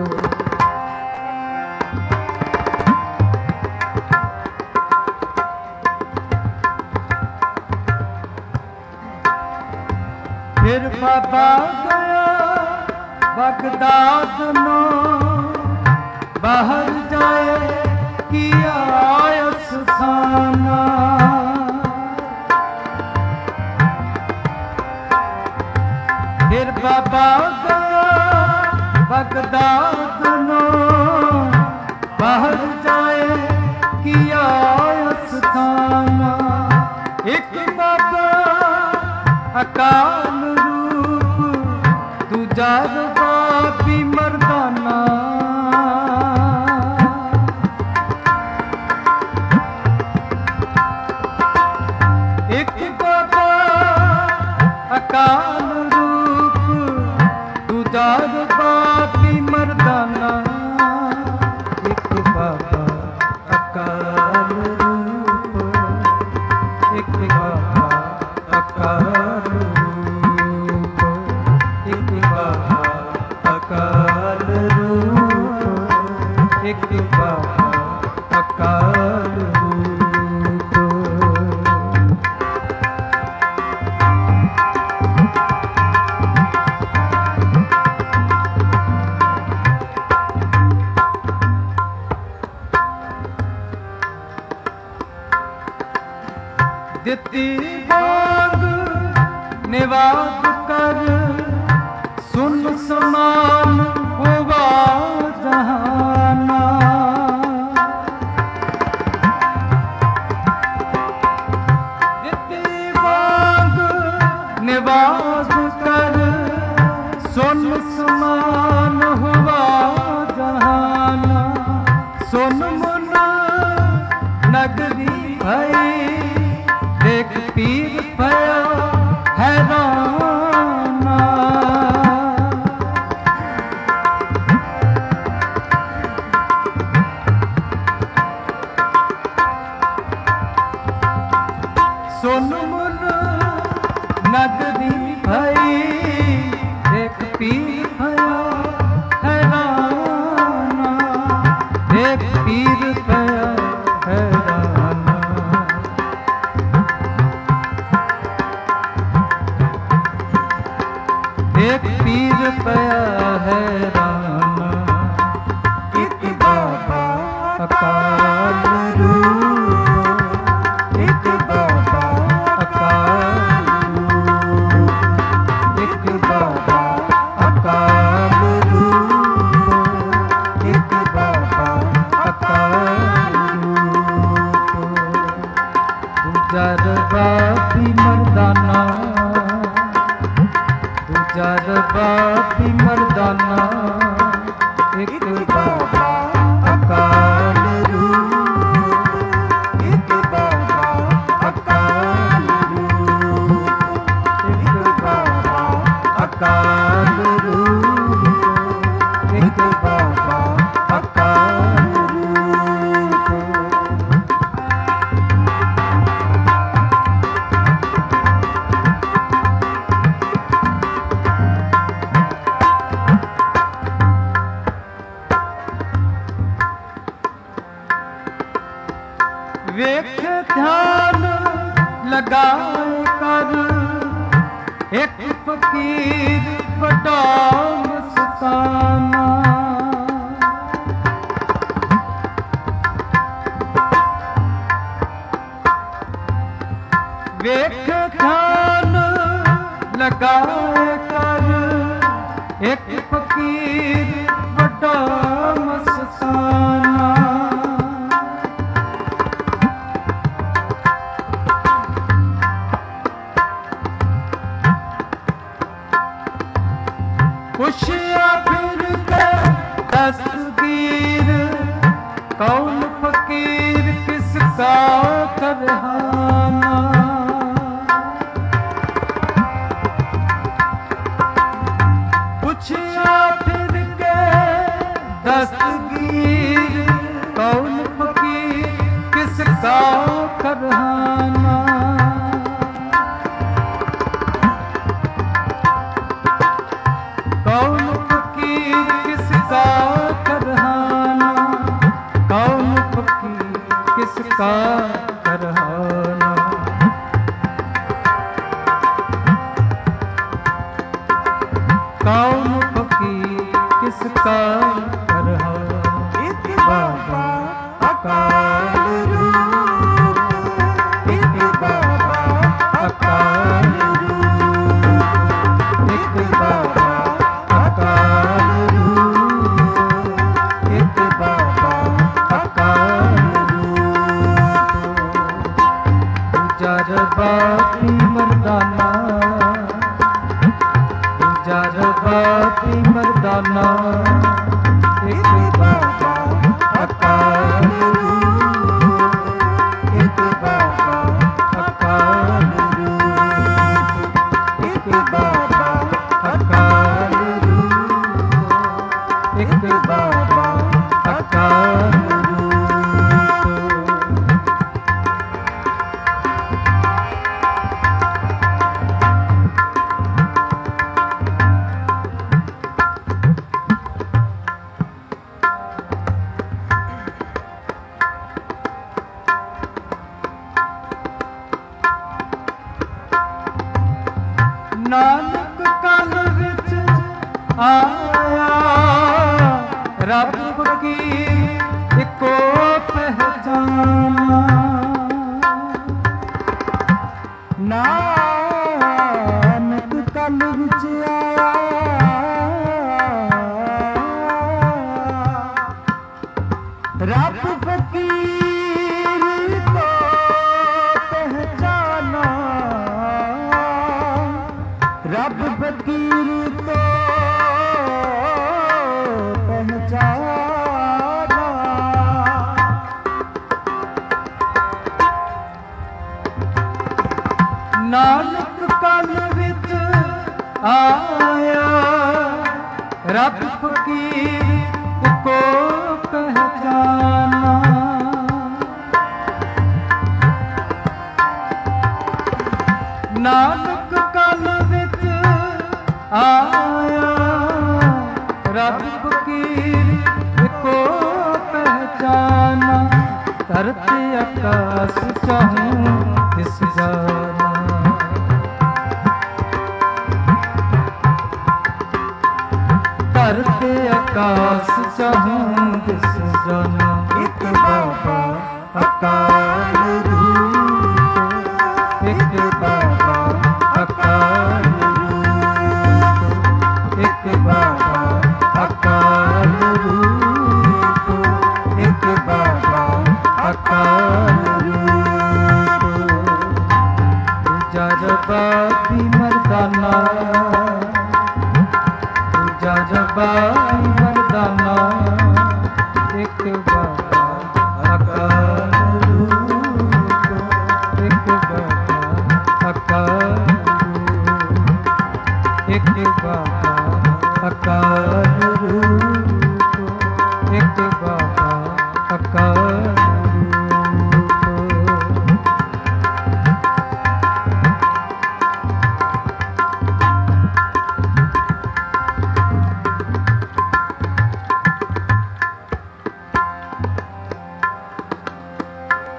ਫਿਰ ਬਾਬਾ ਗਿਆ ਬਗਦਾਦ ਨੂੰ, ਬਾਹਰ ਜਾਏ ਕੀਆ ਅਸਥਾਨਾ। ਫਿਰ ਬਾਬਾ ਗਿਆ ਬਗਦਾਦ ਨੂੰ, ਬਾਹਰ ਜਾਏ ਕੀਆ ਅਸਥਾਨਾ। ਇੱਕ ਬਾਬਾ ਅਕਾਲ ਰੂਪ, ਦੂਜਾ ਰਬਾਬੀ ਮਰਦਾਨਾ। ਇੱਕ ਬਾਬਾ ਅਕਾਲ ਰੂਪ, ਦੂਜਾ ਰਬਾਬੀ ਮਰਦਾਨਾ। ਇੱਕ ਬਾਬਾ ਅਕਾਲ ਰੂਪ, ਇੱਕ ਬਾਬਾ ਅਕਾਲ ਰੂਪ, ਇੱਕ ਬਾਬਾ ਅਕਾਲ ਰੂਪ, ਇੱਕ ਬਾਬਾ ਅਕਾਲ ਰੂਪ। ਦਿੱਤੀ ਵਾਂਗ ਨਿਵਾਜ ਕਰ, ਸੁਨ ਸਮਾਨ ਹੋਵਾ ਜਹਾਨਾ। ਦਿੱਤੀ ਵਾਂਗ ਨਿਵਾਜ ਕਰ, ਸੁਨ ਸਮਾਨ ਹੋਵਾ ਜਹਾਨਾ। ਸੁਨ ਮੁਨ ਨਗਰੀ ਭਈ, ਦੇਖ ਪੀਰ ਭਇਆ ਹੈਰਾਨਾ। ਸੁਨ ਮੁਨ ਨਗਰੀ ਭਈ, ਦੇਖ ਪੀਰ ਭਇਆ ਹੈਰਾਨਾ। ਦੇਖ ਪੀਰ ਭਇਆ ਹੈਰਾਨਾ। ਇੱਕ ਪੀਰ ਪਿਆ ਹੈਰਾਨਾ। ਇੱਕ ਬਾਬਾ ਅਕਾਲ ਰੂਪ, ਇੱਕ ਬਾਬਾ ਅਕਾਲ ਰੂਪ, ਇੱਕ ਬਾਬਾ ਅਕਾਲ ਰੂਪ, ਇੱਕ ਬਾਬਾ ਅਕਾਲ ਰੂਪ। ਦੂਜਾ ਰਬਾਬੀ ਮਰਦਾਨਾ, ਦੂਜਾ ਰਬਾਬੀ ਮਰਦਾਨਾ। ਇੱਕ ਬਾਬਾ ਅਕਾਲ ਰੂਪ, ਇੱਕ ਬਾਬਾ ਅਕਾਲ ਰੂਪ, ਇੱਕ ਬਾਬਾ ਅਕਾਲ ਰੂਪ, ਇੱਕ ਬਾਬਾ ਅਕਾਲ ਰੂਪ। ਇੱਕ ਫਕੀਰ ਵੱਡਾ ਮਸਤਾਨਾ, ਵੇਖ ਧਿਆਨ ਲਗਾਏ ਕਰ, ਇੱਕ ਫਕੀਰ ਵੱਡਾ ਮਸਤਾਨਾ। ਪੁੱਛਿਆ ਫਿਰ ਕੇ ਦਸਤਗੀਰ, ਕੌਣ ਫਕੀਰ ਕਿਸ ਕਾ ਕਰਹਾਨਾ। ਪੁੱਛਿਆ ਫਿਰ ਕੇ ਦਸਤਗੀਰ, ਕੌਣ ਫਕੀਰ ਕਿਸ ਕਾ ਕਰਹਾਨਾ। कौन फकीर किसका करहाना, कौन फकीर किसका करहाना। कौन फकीर किसका करहाना। एक बाबा अकाल रूप, एक बाबा अकाल रूप, एक बाबा अकाल रूप, एक बाबा अकाल रूप। गुजर बाती मर्दाना, गुजर बाती मर्दाना, एक बाबा अकाल रूप, एक बाबा अकाल रूप, एक बाबा अकाल रूप, एक बाबा अकाल रूप। नानक कल विच आया, रब फकीर इको पहचाना। नानक कल विच आया, रब फकीर को पहचाना। रब फकीर को पहचाना। नानक कल विच आया, रब फकीर को पहचाना। नानक कल विच आया, रब फकीर को पहचाना। धरती आकाश चाहूं किस जाना, धरती आकाश चाहूं किस जाना। एक बाबा अकाल रूप, एक बाबा अकाल रूप, एक बाबा अकाल रूप, एक बाबा अकाल रूप। गुजर बाती मर्दाना, गुजर बाती मर्दाना, एक बाबा अकाल रूप, एक बाबा अकाल रूप, एक बाबा अकाल रूप, एक बाबा अकाल रूप।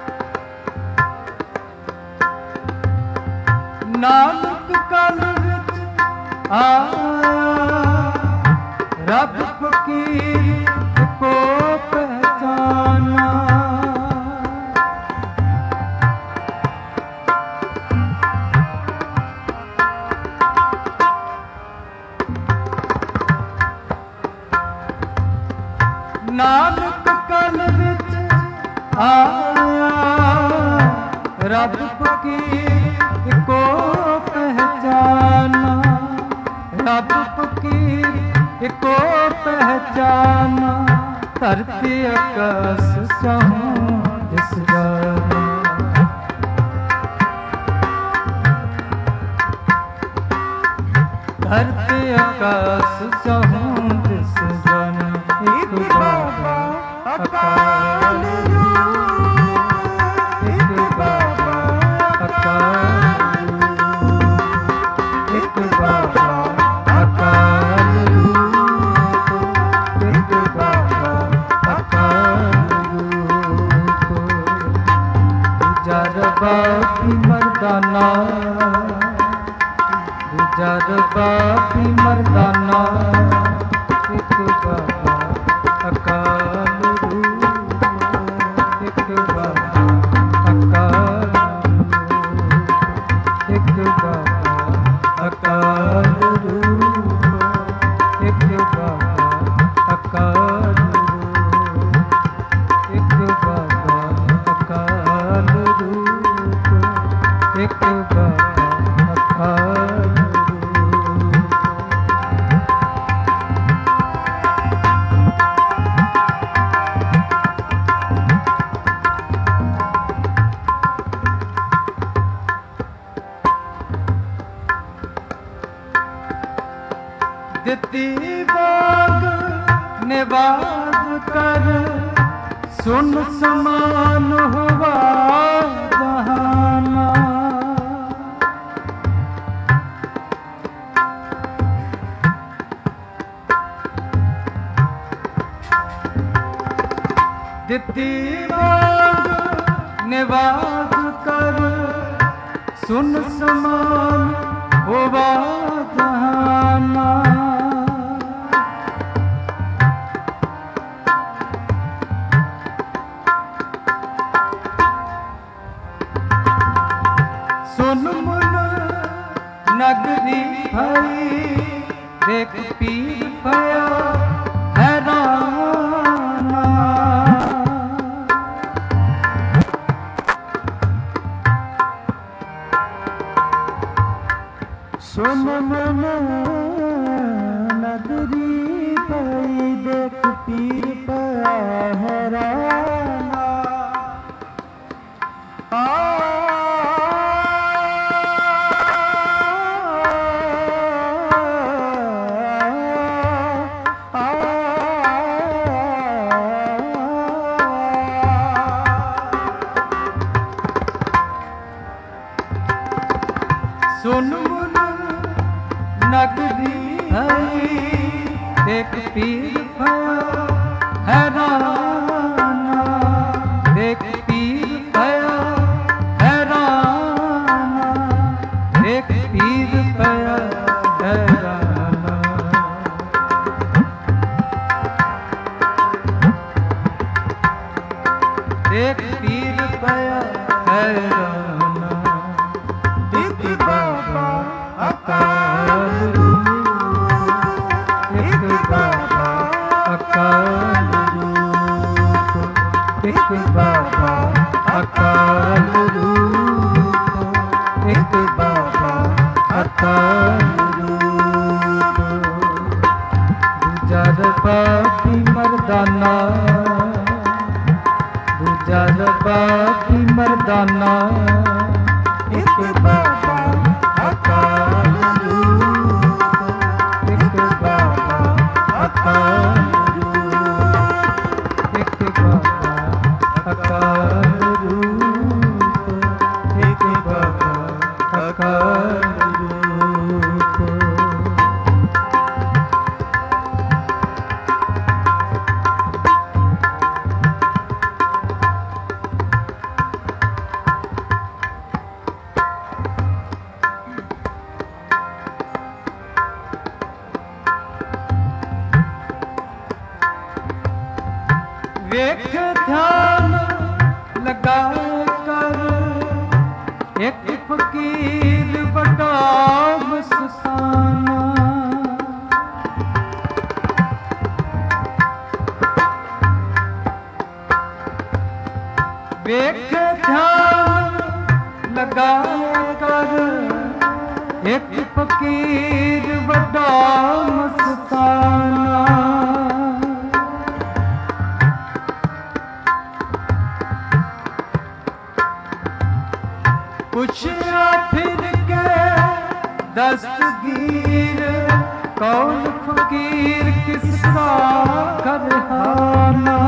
नानक कल विच ਆਇਆ ਰੱਬ ਫਕੀਰ ਕੋ ਪਹਿਚਾਨਾ। ਨਾਨਕ ਕਲ ਵਿੱਚ ਆਇਆ ਰੱਬ ਫਕੀਰ ਕੋ ਪਹਿਚਾਨਾ। ਰੱਬ ਫਕੀਰ ਕੋ ਪਹਿਚਾਨਾ। ਧਰਤੀ ਆਕਾਸ ਚਾਹੂੰ ਜਿਸ ਜਾਨਾ। ਧਰਤੀ ਆਕਾਸ ਚਾਹੂੰ ਜਿਸ ਜਾਨਾ। ਇੱਕ ਬਾਬਾ ਅਕਾਲ ਰੂਪ। ਇੱਕ ਬਾਬਾ ਅਕਾਲ ਰੂਪ। ਇੱਕ ਬਾਬਾ ਅਕਾਲ ਰੂਪ। ਇੱਕ ਬਾਬਾ ਅਕਾਲ ਰੂਪ। ਦੂਜਾ ਰਬਾਬੀ ਮਰਦਾਨਾ। ਦੂਜਾ ਰਬਾਬੀ ਮਰਦਾਨਾ। ਇੱਕ ਬਾਬਾ ਅਕਾਲ ਰੂਪ। ਇੱਕ ਬਾਬਾ ਅਕਾਲ ਰੂਪ। ਇੱਕ ਬਾਬਾ ਅਕਾਲ ਰੂਪ। ਇੱਕ ਬਾਬਾ ਅਕਾਲ ਰੂਪ। ਇੱਕ ਬਾਬਾ ਅਕਾਲ ਰੂਪ। ਇੱਕ ਬਾਬਾ ਅਕਾਲ ਰੂਪ। ਦਿੱਤੀ ਬਾਗ ਨਿਵਾਜ ਕਰ ਸੁਨ ਸਮਾਨ ਹੋਵਾ ਜਹਾਨਾ। ਦਿੱਤੀ ਬਾਗ ਨਿਵਾਜ ਕਰ ਸੁਨ ਸਮਾਨ ਹੋਵਾ ਜਹਾਨਾ। ਸੁਨ ਮੁਨ ਨਗਰੀ ਭਈ ਦੇਖ ਪੀਰ ਭਇਆ ਹੈਰਾਨਾ। ਸੁਨ ਮੁਨ ਨਗਰੀ ਭਈ ਦੇਖ ਪੀਰ ਭਇਆ ਹੈਰਾਨਾ। ਆ ਸੁਨ ਮੁਨ ਨਗਰੀ ਭਈ ਦੇਖ ਪੀਰ ਭਇਆ ਹੈਰਾਨਾ। ਦੇਖ ਪੀਰ ਭਇਆ ਹੈਰਾਨਾ। ਦੇਖ ਪੀਰ ਭਇਆ ਹੈਰਾਨਾ। ਦੇਖ ਪੀਰ ਭਇਆ ਹੈਰਾਨਾ। ਇੱਕ ਬਾਬਾ ਅਕਾਲ ਰੂਪ। ਇੱਕ ਬਾਬਾ ਅਕਾਲ ਰੂਪ। वेख ध्यान लगा कर एक फकीर बड़ा मस्ताना, वेख ध्यान लगा कर एक फकीर बड़ा मस्ताना, पूछा फिर के दस्तगीर कौन फकीर किसका करहाना,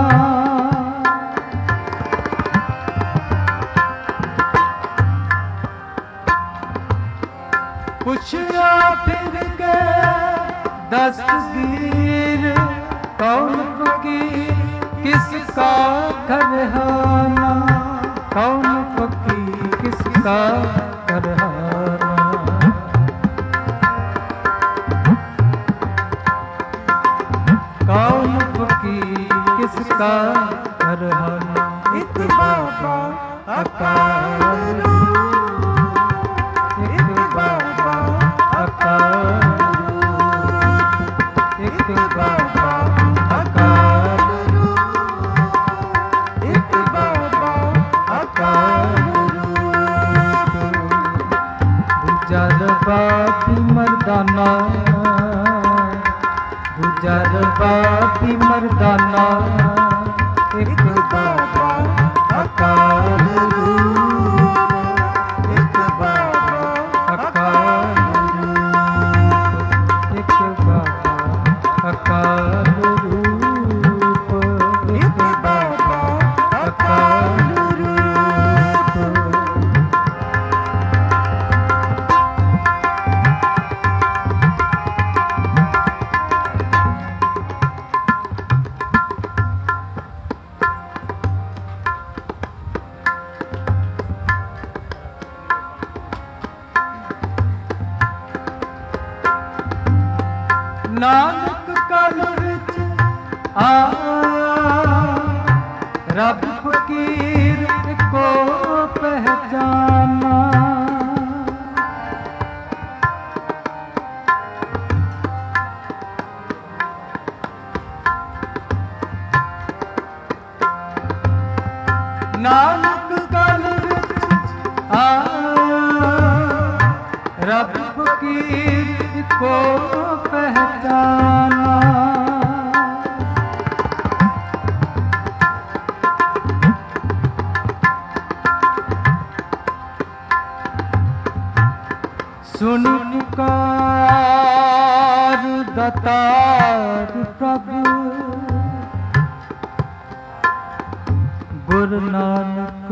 पूछा फिर के दस्तगीर कौन फकीर किसका करहाना, कौन फकीर किसका करहाना, कौन फकीर किसका करहाना। एक बाबा अकाल, एक बाबा अकाल, एक बाबा अकाल, एक बाबा अकाल, गुजर बापी मर्दाना, गुजर बापी मर्दाना, एक बाबा अकाल रूप, एक बाबा अकाल रूप, एक बाबा अकाल रूप, एक बाबा अकाल रूप। नानक कल विच आया रब फकीर को पहचाना, नानक कल विच आया रब फकीर को पहचाना, सुन पुकार दातार प्रभु, गुरु नानक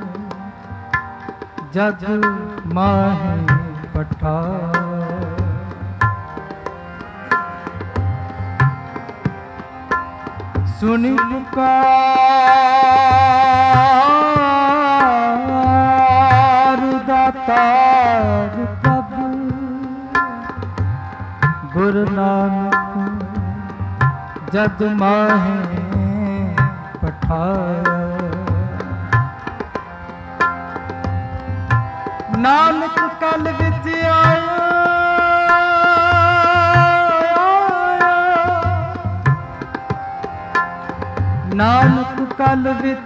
जग माहे पठार, सुनि पुकार दातार प्रभु, गुरु नानक जग माहे पठार, नानक कल विच आया नानक कल विच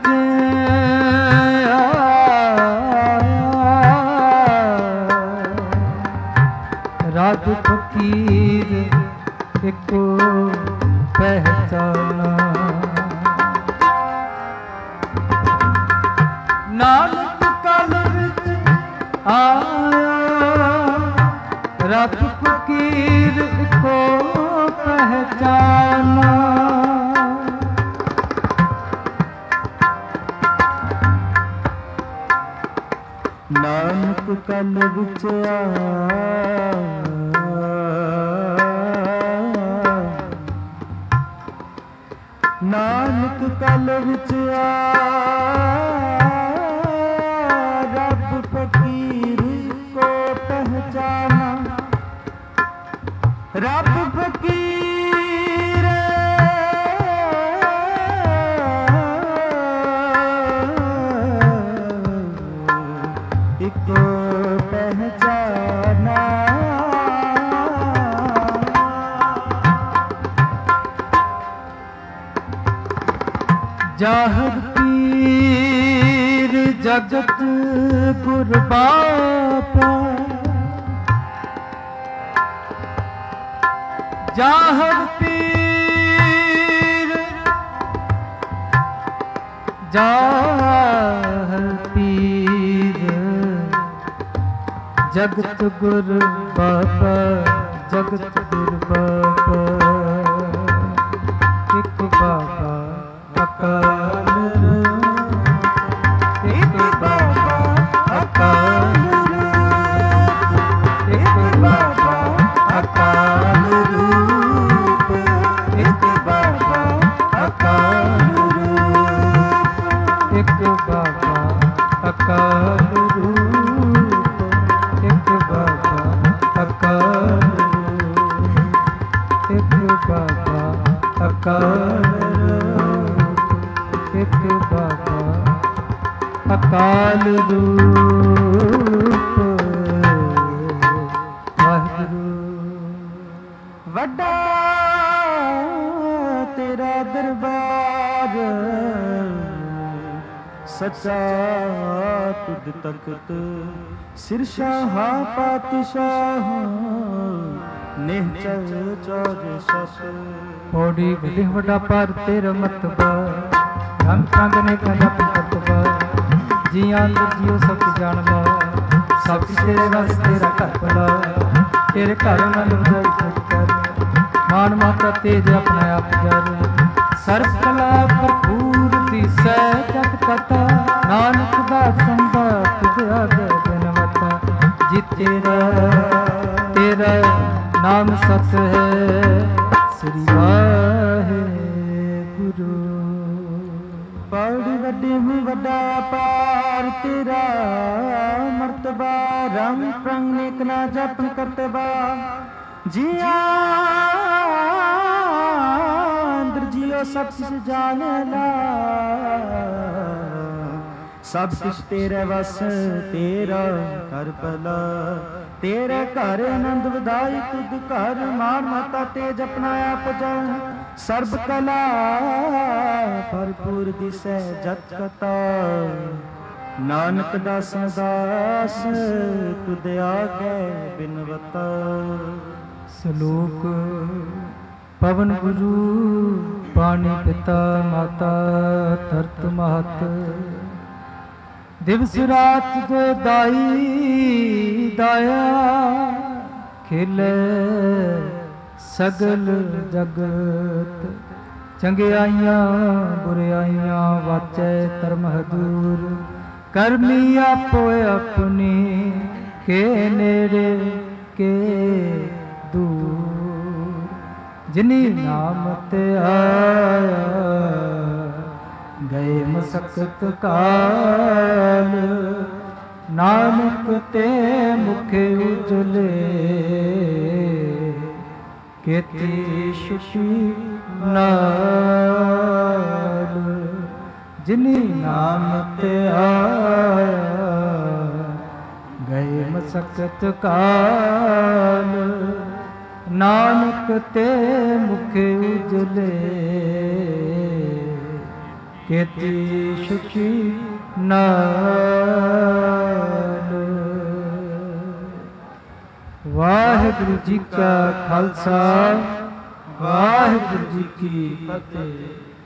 रब फकीर एको पहचाना, नानक कल विच आया रब फकीर को पहचाना, नानक कल विच आया नानक कल विच आया रब फकीर को पहचाना, रब फकीर ਜਾਹਰ ਪੀਰ ਜਗਤ ਗੁਰ ਬਾਪਾ, ਜਾਹਰ ਪੀਰ ਜਾਹਰ ਪੀਰ ਜਗਤ ਗੁਰ ਬਾਪਾ, ਜਗਤ ਗੁਰ ਬਾਪਾ। ਇੱਕ ਬਾਬਾ ਅਕਾਲ ਰੂਪ, ਇੱਕ ਬਾਬਾ ਅਕਾਲ ਰੂਪ, ਇੱਕ ਬਾਬਾ ਅਕਾਲ ਰੂਪ, ਇੱਕ ਬਾਬਾ ਅਕਾਲ ਰੂਪ, ਇੱਕ ਬਾਬਾ ਅਕਾਲ ਰੂਪ, ਇੱਕ ਬਾਬਾ ਅਕਾਲ ਰੂਪ, ਇੱਕ ਬਾਬਾ ਅਕਾਲ ਰੂਪ, ਇੱਕ ਬਾਬਾ ਅਕਾਲ ਰੂਪ। ਵਾਹਿਗੁਰੂ ਵੱਡਾ ਤੇਰਾ ਦਰਬਾਰ, ਸੱਚਾ ਤੁਧ ਤਖਤ, ਸਿਰ ਸ਼ਾਹਾਂ ਪਾਤਸ਼ਾਹ, ਨਿਹਚਲ ਚੌਰ ਸਸ। ਪੌੜੀ ਵਧੇ ਵੱਡਾ ਪਰ ਤੇਰਾ ਮਰਤਬਾ, ਰੰਗ ਰੰਗ ਨੇ ਕਹਿੰਦਾ ਪਤਬਾ, ਜੀਆਂ ਜੀਓ ਸਭ ਜਾਣ ਲਾ, ਸਭ ਤੇਰੇ ਵਸ ਤੇਰਾ ਘਰ ਭਲਾ, ਤੇਰੇ ਘਰ ਨਾਲ ਵਜਾਈ ਸਤਿਕਾਰ, ਮਾਨ ਮਾਤਾ ਤੇਜ ਆਪਣਾ ਆਪ ਜਰ, ਸਰਬ ਕਲਾ ਭਰਪੂਰ ਦੀਸੈ ਜਗ ਕਤਾ, ਨਾਨਕ ਦਾ ਸੰਗਾ ਤੁਧ ਆਗੇ ਬਿਨਵਤਾ। ਜੀ ਤੇਰਾ ਤੇਰਾ ਨਾਮ ਸਤ ਹੈ, ਸ੍ਰੀ ਵਾਹਿਗੁਰੂ। ਪੌੜੀ ਵੱਡੀ ਹੂੰ ਵੱਡਾ ਪਾਰ ਤੇਰਾ ਮਰਤਬਾ, ਰੰਗ ਪ੍ਰੰਗ ਨੇਕ ਨਾ ਜਪਨ ਕਰਤਬਾ, ਜੀਆ ਅੰਦਰ ਜੀਓ ਸਭ ਕਿਛ ਜਾਣ ਲਾ, ਸਭ ਕਿਛ ਤੇਰੇ ਵਸ ਤੇਰਾ ਕਰ ਭਲਾ, ਤੇਰੇ ਘਰ ਆਨੰਦ ਵਧਾਈ ਤੁਧ ਘਰ, ਮਾਨ ਮਾਤਾ ਤੇਜ ਆਪਣਾ ਆਪ ਜਨ, ਸਰਬ ਕਲਾ ਭਰਪੂਰ ਦਿਸੈ ਜਤ ਕਤਾ, ਨਾਨਕ ਦਾਸਾਂ ਦਾਸ ਤੁਧ ਆਗੇ ਬਿਨਵਤਾ। ਸ਼ਲੋਕ ਪਵਨ ਗੁਰੂ ਪਾਣੀ ਪਿਤਾ ਮਾਤਾ ਧਰਤ ਮਹਤ, ਦਿਵਸ ਰਾਤ ਜੋ ਦਾਈ ਦਾਇਆ, ਖਿਲੇ ਸਗਲ ਜਗਤ, ਚੰਗਿਆਈਆਂ ਬੁਰਿਆਈਆਂ ਵਾਚੈ ਧਰਮ ਹਦੂਰ, ਕਰਮੀ ਆਪੋ ਆਪਣੀ, ਕੇ ਨੇੜੇ ਕੇ ਦੂਰ, ਜਿਨੀ ਨਾਮ ਤੇ ਆਇਆ, ਗਏ ਮਸਕਤ ਕਾਲ, ਨਾਨਕ ਤੇ ਮੁਖ ਉਜਲੇ, ਕੇਤੀ ਸੁਖੀ ਨਾਲ, ਜਿਨੀ ਨਾਮ ਤੇ ਆਇਆ, ਗਏ ਮਸਕਤ ਕਾਲ, ਨਾਨਕ ਤੇ ਮੁਖ ਉਜਲੇ, ਕੇਤੀ ਸੁਖੀ ਨਾਲ। ਵਾਹਿਗੁਰੂ ਜੀ ਕਾ ਖਾਲਸਾ, ਵਾਹਿਗੁਰੂ ਜੀ ਕੀ ਫਤਿਹ।